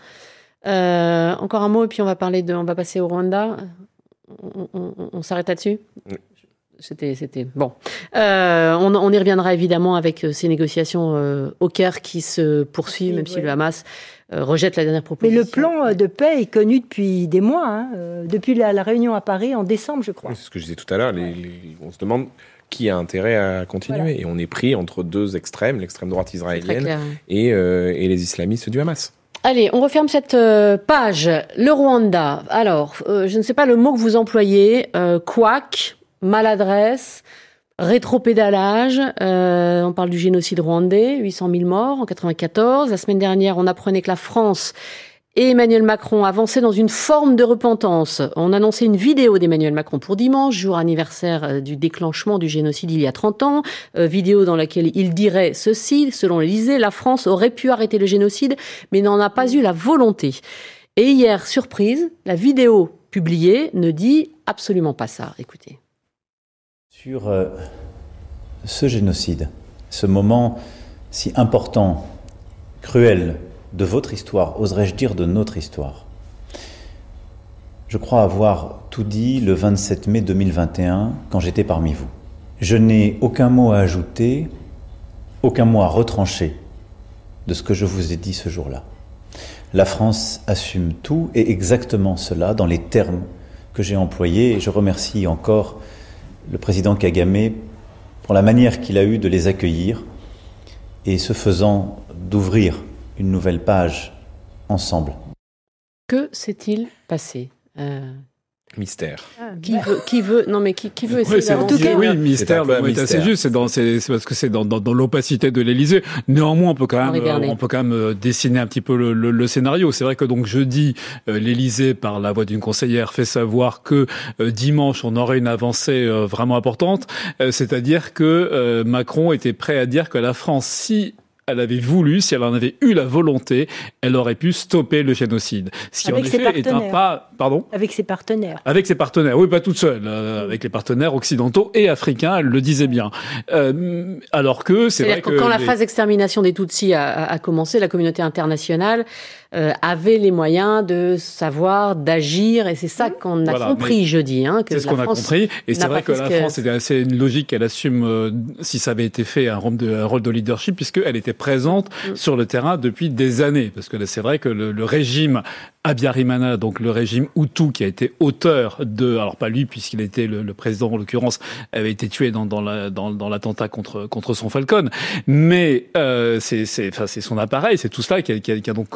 Euh, encore un mot et puis on va parler de, on va passer au Rwanda. On, on, on s'arrête là-dessus. Oui. C'était, c'était bon. Euh, on, on y reviendra évidemment avec ces négociations euh, au Caire qui se poursuivent, même oui. si le Hamas euh, rejette la dernière proposition. Mais le plan de paix est connu depuis des mois, hein, euh, depuis la, la réunion à Paris en décembre, je crois. Oui, c'est ce que je disais tout à l'heure. Les, les, on se demande qui a intérêt à continuer, voilà. Et on est pris entre deux extrêmes, l'extrême droite israélienne clair, hein. et, euh, et les islamistes du Hamas. Allez, on referme cette euh, page. Le Rwanda. Alors, euh, je ne sais pas le mot que vous employez. Euh, couac. Maladresse, rétropédalage, euh, on parle du génocide rwandais, huit cent mille morts en quatre-vingt-quatorze. La semaine dernière, on apprenait que la France et Emmanuel Macron avançaient dans une forme de repentance. On annonçait une vidéo d'Emmanuel Macron pour dimanche, jour anniversaire du déclenchement du génocide il y a trente ans, euh, vidéo dans laquelle il dirait ceci, selon l'Élysée, la France aurait pu arrêter le génocide, mais n'en a pas eu la volonté. Et hier, surprise, la vidéo publiée ne dit absolument pas ça. Écoutez. Sur euh, ce génocide, ce moment si important, cruel de votre histoire, oserais-je dire de notre histoire, je crois avoir tout dit le vingt-sept mai deux mille vingt et un quand j'étais parmi vous. Je n'ai aucun mot à ajouter, aucun mot à retrancher de ce que je vous ai dit ce jour-là. La France assume tout et exactement cela dans les termes que j'ai employés et je remercie encore le président Kagame pour la manière qu'il a eue de les accueillir et ce faisant d'ouvrir une nouvelle page ensemble. Que s'est-il passé euh... Mystère. Ah, qui bah. veut, qui veut, non mais qui, qui veut essayer oui, d'avancer. Oui, mystère, le mot est assez juste. C'est dans, c'est, c'est parce que c'est dans, dans, dans l'opacité de l'Élysée. Néanmoins, on peut quand même, euh, on peut quand même dessiner un petit peu le, le, le scénario. C'est vrai que donc jeudi, euh, l'Élysée, par la voix d'une conseillère, fait savoir que euh, dimanche, on aurait une avancée euh, vraiment importante. Euh, c'est-à-dire que euh, Macron était prêt à dire que la France, si elle avait voulu, si elle en avait eu la volonté, elle aurait pu stopper le génocide. Ce qui, avec en effet, est un pas... Pardon ? Avec ses partenaires. Avec ses partenaires, oui, pas toute seule. Euh, avec les partenaires occidentaux et africains, elle le disait bien. Euh, alors que, c'est C'est-à-dire vrai que... que quand les... la phase d'extermination des Tutsis a, a, a commencé, la communauté internationale euh, avait les moyens de savoir, d'agir, et c'est ça qu'on a voilà, compris jeudi. Hein, que c'est ce la qu'on France a compris, et c'est vrai que la que... France, c'était assez une logique qu'elle assume, euh, si ça avait été fait, un rôle de, un rôle de leadership, puisqu'elle était présente mmh. sur le terrain depuis des années. Parce que c'est vrai que le, le régime Abiyarimana, donc le régime Hutu, qui a été auteur de, alors pas lui, puisqu'il était le, le président, en l'occurrence, avait été tué dans, dans, la, dans, dans l'attentat contre, contre son Falcon, mais euh, c'est, c'est, enfin, c'est son appareil, c'est tout cela qui a, qui a, qui a donc commis ce génocide.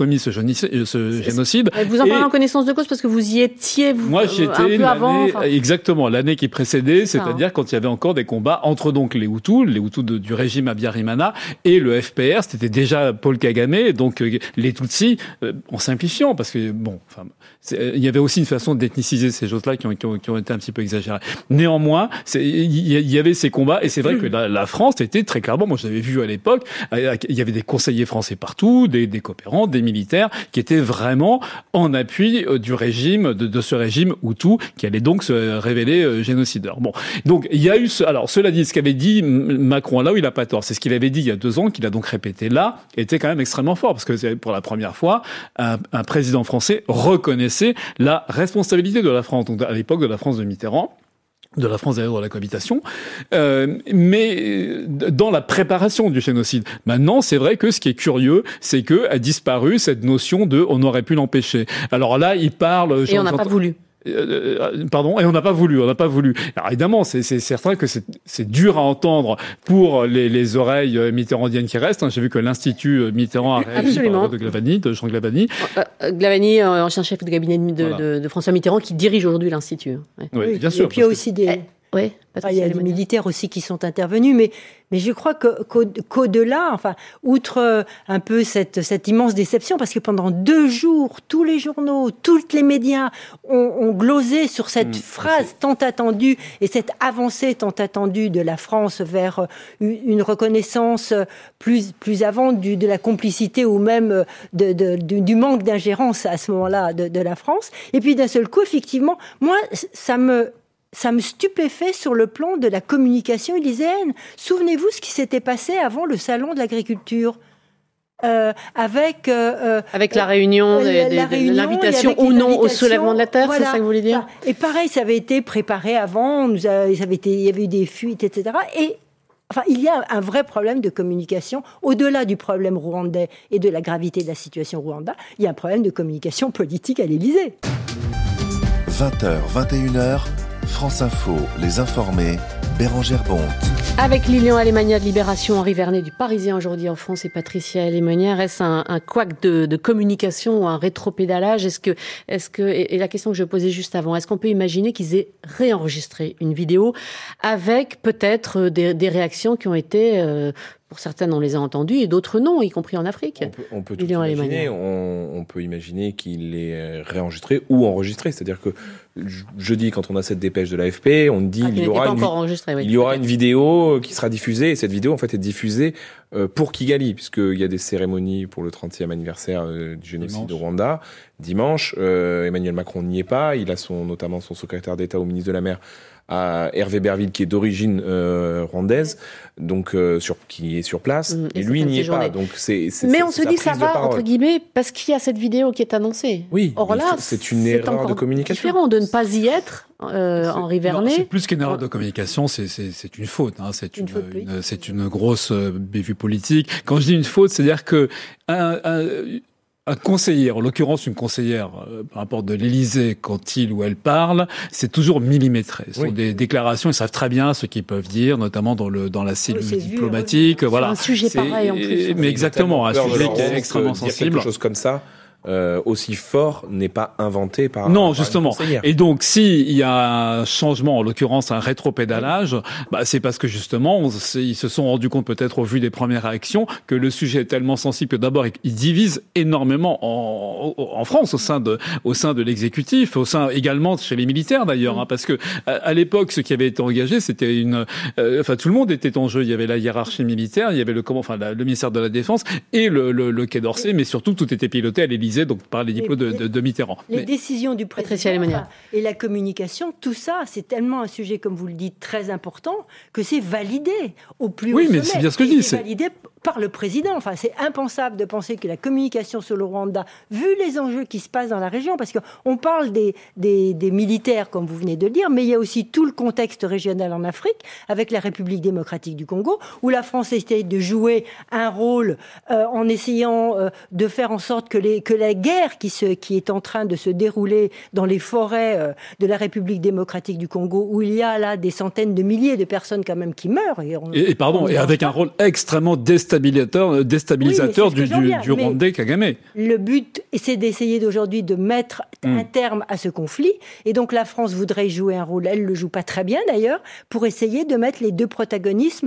génocide. Ce génocide. Vous en parlez en connaissance de cause parce que vous y étiez, vous, Moi, j'étais un peu avant. Enfin... Exactement, l'année qui précédait, c'est c'est-à-dire hein. quand il y avait encore des combats entre donc les Hutus, les Hutus de, du régime Habyarimana, et le F P R. C'était déjà Paul Kagame, donc euh, les Tutsis, euh, en simplifiant, parce que bon, enfin, il y avait aussi une façon d'ethniciser ces choses-là qui ont, qui, ont, qui ont été un petit peu exagérées. Néanmoins, il y avait ces combats, et c'est vrai que la, la France était très clairement, moi je l'avais vu à l'époque, il y avait des conseillers français partout, des, des coopérants, des militaires, qui étaient vraiment en appui du régime, de, de ce régime Hutu, qui allait donc se révéler euh, génocideur. Bon, donc il y a eu, ce, alors cela dit, ce qu'avait dit Macron, là où il n'a pas tort, c'est ce qu'il avait dit il y a deux ans, qu'il a donc répété là, était quand même extrêmement fort, parce que c'est pour la première fois, un, un président français reconnaissait la responsabilité de la France, donc à l'époque de la France de Mitterrand, de la France d'ailleurs dans la cohabitation, euh, mais dans la préparation du génocide. Maintenant, c'est vrai que ce qui est curieux, c'est que a disparu cette notion de on aurait pu l'empêcher. Alors là, il parle... Et on n'a pas voulu. Euh, pardon, et on n'a pas voulu, on n'a pas voulu. Alors évidemment, c'est, c'est certain que c'est, c'est dur à entendre pour les, les oreilles mitterrandiennes qui restent. Hein. J'ai vu que l'Institut Mitterrand a réagi par de Glavany, de Jean Glavany. Euh, Glavany, euh, ancien chef de cabinet de, voilà. de, de François Mitterrand, qui dirige aujourd'hui l'Institut. Ouais. Oui, bien sûr. Et puis il y a aussi des... Oui, ah, il y a des militaires aussi qui sont intervenus, mais, mais je crois que, qu'au, qu'au-delà, enfin, outre euh, un peu cette, cette immense déception, parce que pendant deux jours, tous les journaux, tous les médias ont, ont glosé sur cette mmh, phrase tant attendue et cette avancée tant attendue de la France vers une reconnaissance plus, plus avant du, de la complicité ou même de, de, du, du manque d'ingérence à ce moment-là de, de la France. Et puis d'un seul coup, effectivement, moi, ça me... ça me stupéfait sur le plan de la communication élyséenne. Souvenez-vous ce qui s'était passé avant le salon de l'agriculture. Euh, avec euh, avec la réunion, euh, des, la des, réunion l'invitation ou non au soulèvement de la terre, voilà. C'est ça que vous voulez dire. Et pareil, ça avait été préparé avant, on nous a, ça avait été, il y avait eu des fuites, et cetera. Et enfin, il y a un vrai problème de communication au-delà du problème rwandais et de la gravité de la situation Rwanda. Il y a un problème de communication politique à l'Élysée. vingt heures, vingt et une heures. France Info, les informés, Bérangère Bonte. Avec Lilian Alemania de Libération, Henri Vernet du Parisien aujourd'hui en France et Patricia Alemania, est-ce un, un couac de, de communication ou un rétropédalage? Est-ce que, est-ce que, et la question que je posais juste avant, est-ce qu'on peut imaginer qu'ils aient réenregistré une vidéo avec peut-être des, des réactions qui ont été... Euh, pour certaines, on les a entendues et d'autres non, y compris en Afrique. On peut, on peut tout imaginer. On, on peut imaginer qu'il les réenregistré ou enregistré. C'est-à-dire que jeudi, quand on a cette dépêche de l'A F P, on dit ah, il y aura, une, oui, il y aura une vidéo qui sera diffusée. Et cette vidéo, en fait, est diffusée pour Kigali, puisqu'il y a des cérémonies pour le trentième anniversaire du génocide de Rwanda. Dimanche, euh, Emmanuel Macron n'y est pas. Il a son, notamment son secrétaire d'État au ministre de la Mer, à Hervé Berville, qui est d'origine euh, rwandaise, donc euh, sur, qui est sur place, mmh, et, et lui il n'y est pas. Donc c'est, c'est, mais c'est, on se dit ça va entre guillemets parce qu'il y a cette vidéo qui est annoncée. Oui. Or là, c'est une c'est erreur de communication. Différent de ne pas y être. Euh, Henri Vernet. Non, c'est plus qu'une erreur de communication, c'est, c'est, c'est une faute. Hein. C'est une, une, une, une c'est une grosse bévue politique. Quand je dis une faute, c'est-à-dire que un, un, un conseiller, en l'occurrence une conseillère, euh, par rapport de l'Élysée, quand il ou elle parle, c'est toujours millimétré. Ce sont oui. des déclarations, ils savent très bien ce qu'ils peuvent dire, notamment dans le dans la cellule oui, diplomatique. Vu, voilà. C'est un sujet c'est, pareil en plus. Mais exactement, un sujet qui est extrêmement sensible. Quelque chose comme ça. Euh, aussi fort n'est pas inventé par non par justement et donc si il y a un changement, en l'occurrence un rétropédalage, bah c'est parce que justement on, ils se sont rendus compte peut-être au vu des premières réactions que le sujet est tellement sensible que d'abord il divise énormément en, en France au sein de au sein de l'exécutif, au sein également chez les militaires d'ailleurs, mmh. hein, parce que à, à l'époque ce qui avait été engagé c'était une euh, enfin tout le monde était en jeu, il y avait la hiérarchie militaire, il y avait le comment enfin la, le ministère de la Défense et le, le, le Quai d'Orsay, mais surtout tout était piloté à l'Élysée, donc par les diplômes de, de, de Mitterrand. Les mais... décisions du président enfin, et la communication, tout ça, c'est tellement un sujet, comme vous le dites, très important, que c'est validé au plus oui, haut sommet. Oui, mais c'est bien ce que je dis. C'est validé par le président. Enfin, c'est impensable de penser que la communication sur le Rwanda, vu les enjeux qui se passent dans la région, parce qu'on parle des, des, des militaires, comme vous venez de le dire, mais il y a aussi tout le contexte régional en Afrique, avec la République démocratique du Congo, où la France essaie de jouer un rôle euh, en essayant euh, de faire en sorte que, les, que la guerre qui, se, qui est en train de se dérouler dans les forêts euh, de la République démocratique du Congo, où il y a là des centaines de milliers de personnes quand même qui meurent. Et, on, et, et pardon, et avec pas. un rôle extrêmement déstabilisant déstabilisateur, déstabilisateur oui, du, du, du Rwandais Kagame. Le but, c'est d'essayer d'aujourd'hui de mettre mmh. un terme à ce conflit. Et donc la France voudrait jouer un rôle, elle ne le joue pas très bien d'ailleurs, pour essayer de mettre les deux protagonismes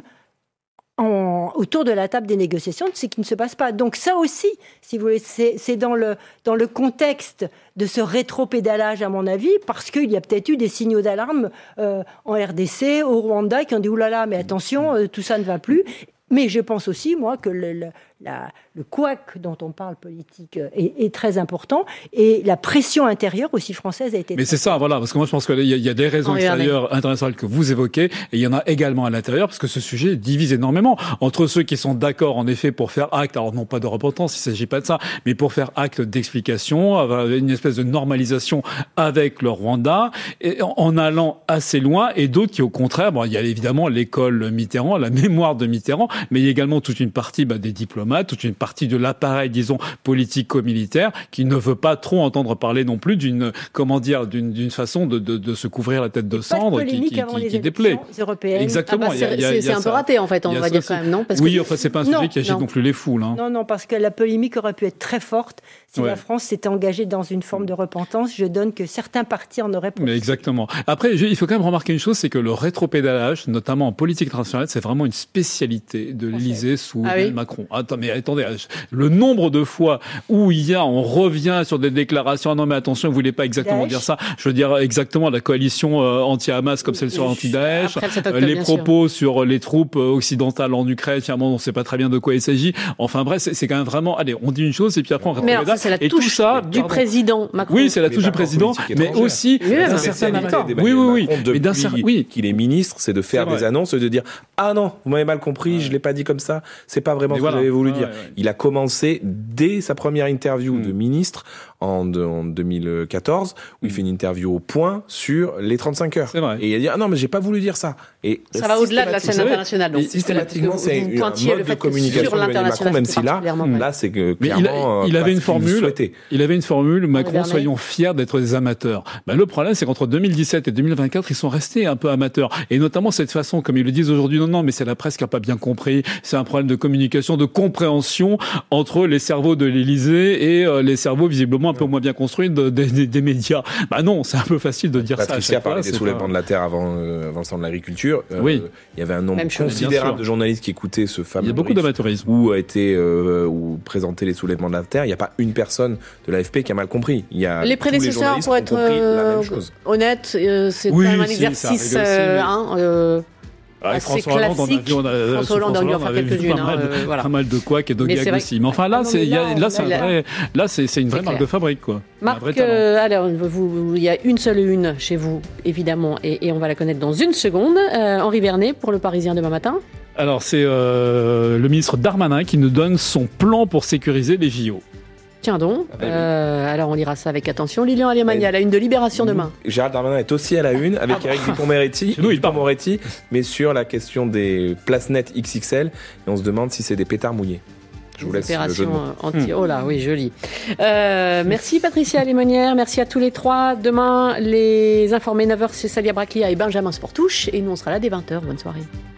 En, autour de la table des négociations, de ce qui ne se passe pas. Donc ça aussi, si vous voulez, c'est, c'est dans, le, dans le contexte de ce rétro-pédalage, à mon avis, parce qu'il y a peut-être eu des signaux d'alarme euh, en R D C, au Rwanda, qui ont dit « oulala, mais attention, euh, tout ça ne va plus ». Mais je pense aussi, moi, que le, le, la, le couac dont on parle politique est, est très important et la pression intérieure aussi française a été... Mais c'est ça, voilà, parce que moi je pense qu'il y, y a des raisons extérieures, internationales que vous évoquez et il y en a également à l'intérieur parce que ce sujet divise énormément entre ceux qui sont d'accord en effet pour faire acte, alors non pas de repentance, il ne s'agit pas de ça, mais pour faire acte d'explication, une espèce de normalisation avec le Rwanda et en, en allant assez loin et d'autres qui au contraire, bon, il y a évidemment l'école Mitterrand, la mémoire de Mitterrand, mais il y a également toute une partie bah, des diplomates, toute une partie de l'appareil, disons, politico-militaire, qui ne veut pas trop entendre parler non plus d'une, comment dire, d'une, d'une façon de, de, de se couvrir la tête de cendre qui, qui, qui, qui déplaît. Exactement. Ah bah, c'est, y a, y a, c'est un peu raté, en fait, on va dire ça, quand même, non parce Oui, que... enfin, c'est pas un sujet non, qui agite non. non plus les foules. Hein. Non, non, parce que la polémique aurait pu être très forte si ouais. la France s'était engagée dans une forme de repentance. Je donne que certains partis en auraient profité. Mais exactement. Après, il faut quand même remarquer une chose, c'est que le rétropédalage, notamment en politique internationale, c'est vraiment une spécialité de l'Élysée sous ah oui Macron. Attends, mais attendez, le nombre de fois où il y a, on revient sur des déclarations, ah non mais attention, vous voulez pas exactement Daesh. Dire ça. Je veux dire exactement la coalition euh, anti-Hamas comme celle sur anti-Daesh, euh, les propos sûr. Sur les troupes occidentales en Ukraine, finalement on ne sait pas très bien de quoi il s'agit. Enfin bref, c'est, c'est quand même vraiment, allez, on dit une chose et puis après on mais alors, ça, c'est la et touche tout ça, du pardon. Président Macron. Oui, c'est la touche du président, mais aussi d'un certain temps. Oui, oui, oui. Mais d'un certain, oui, qu'il est ministre, c'est de faire des annonces et de dire ah non, vous m'avez mal compris, je l'ai pas dit comme ça. C'est pas vraiment ce que j'avais voulu dire. Il a commencé dès sa première interview de ministre en, de, en deux mille quatorze où il fait une interview au Point sur les trente-cinq heures. C'est vrai. Et il a dit ah non mais j'ai pas voulu dire ça. Et ça va au-delà de la scène internationale. Donc systématiquement c'est un mode de communication d'Emmanuel Macron, même si là, là c'est que clairement il, a, il avait une formule. Il avait une formule. Macron, soyons fiers d'être des amateurs. Ben, le problème c'est qu'entre deux mille dix-sept et deux mille vingt-quatre ils sont restés un peu amateurs et notamment cette façon comme ils le disent aujourd'hui non non mais c'est la presse qui a pas bien compris. C'est un problème de communication, de compréhension entre les cerveaux de l'Élysée et euh, les cerveaux visiblement un peu moins bien construits de, de, de, des médias. Bah non, c'est un peu facile de dire Patricia ça. Patricia parlait des soulèvements pas... de la terre avant, euh, avant le salon de l'agriculture. Euh, oui. Il y avait un nombre Même considérable de journalistes qui écoutaient ce fameux. Il y a beaucoup d'amateurisme. Où a été euh, où présenté les soulèvements de la terre. Il n'y a pas une personne de l'A F P qui a mal compris. Il y a les prédécesseurs pour être euh, honnête, euh, c'est oui, quand même un si, exercice. Euh, hein, euh, Ah, François Hollande, on a vu, on a, François Hollande, on a vu pas, mal, euh, voilà. pas mal de couacs et de gags aussi. Mais enfin là, non, c'est, là, y a, là, c'est, un vrai, là c'est, c'est une vraie c'est marque de fabrique, quoi. Marc, euh, alors, vous, il y a une seule une chez vous, évidemment, et, et on va la connaître dans une seconde. Euh, Henri Vernet, pour Le Parisien demain matin. Alors, c'est euh, le ministre Darmanin qui nous donne son plan pour sécuriser les J O. Tiens donc, euh, alors on lira ça avec attention. Lilian Alimani à la une de Libération demain. Gérald Darmanin est aussi à la une avec Éric Dupond-Moretti, Dupond-Moretti, mais sur la question des places nettes X X L. Et on se demande si c'est des pétards mouillés. Je vous laisse le jeu de mots. Anti... Oh là, oui, joli. Euh, merci Patricia Lémonière, merci à tous les trois. Demain, les informés neuf heures, c'est Salia Braclia et Benjamin Sportouche. Et nous, on sera là dès vingt heures. Bonne soirée.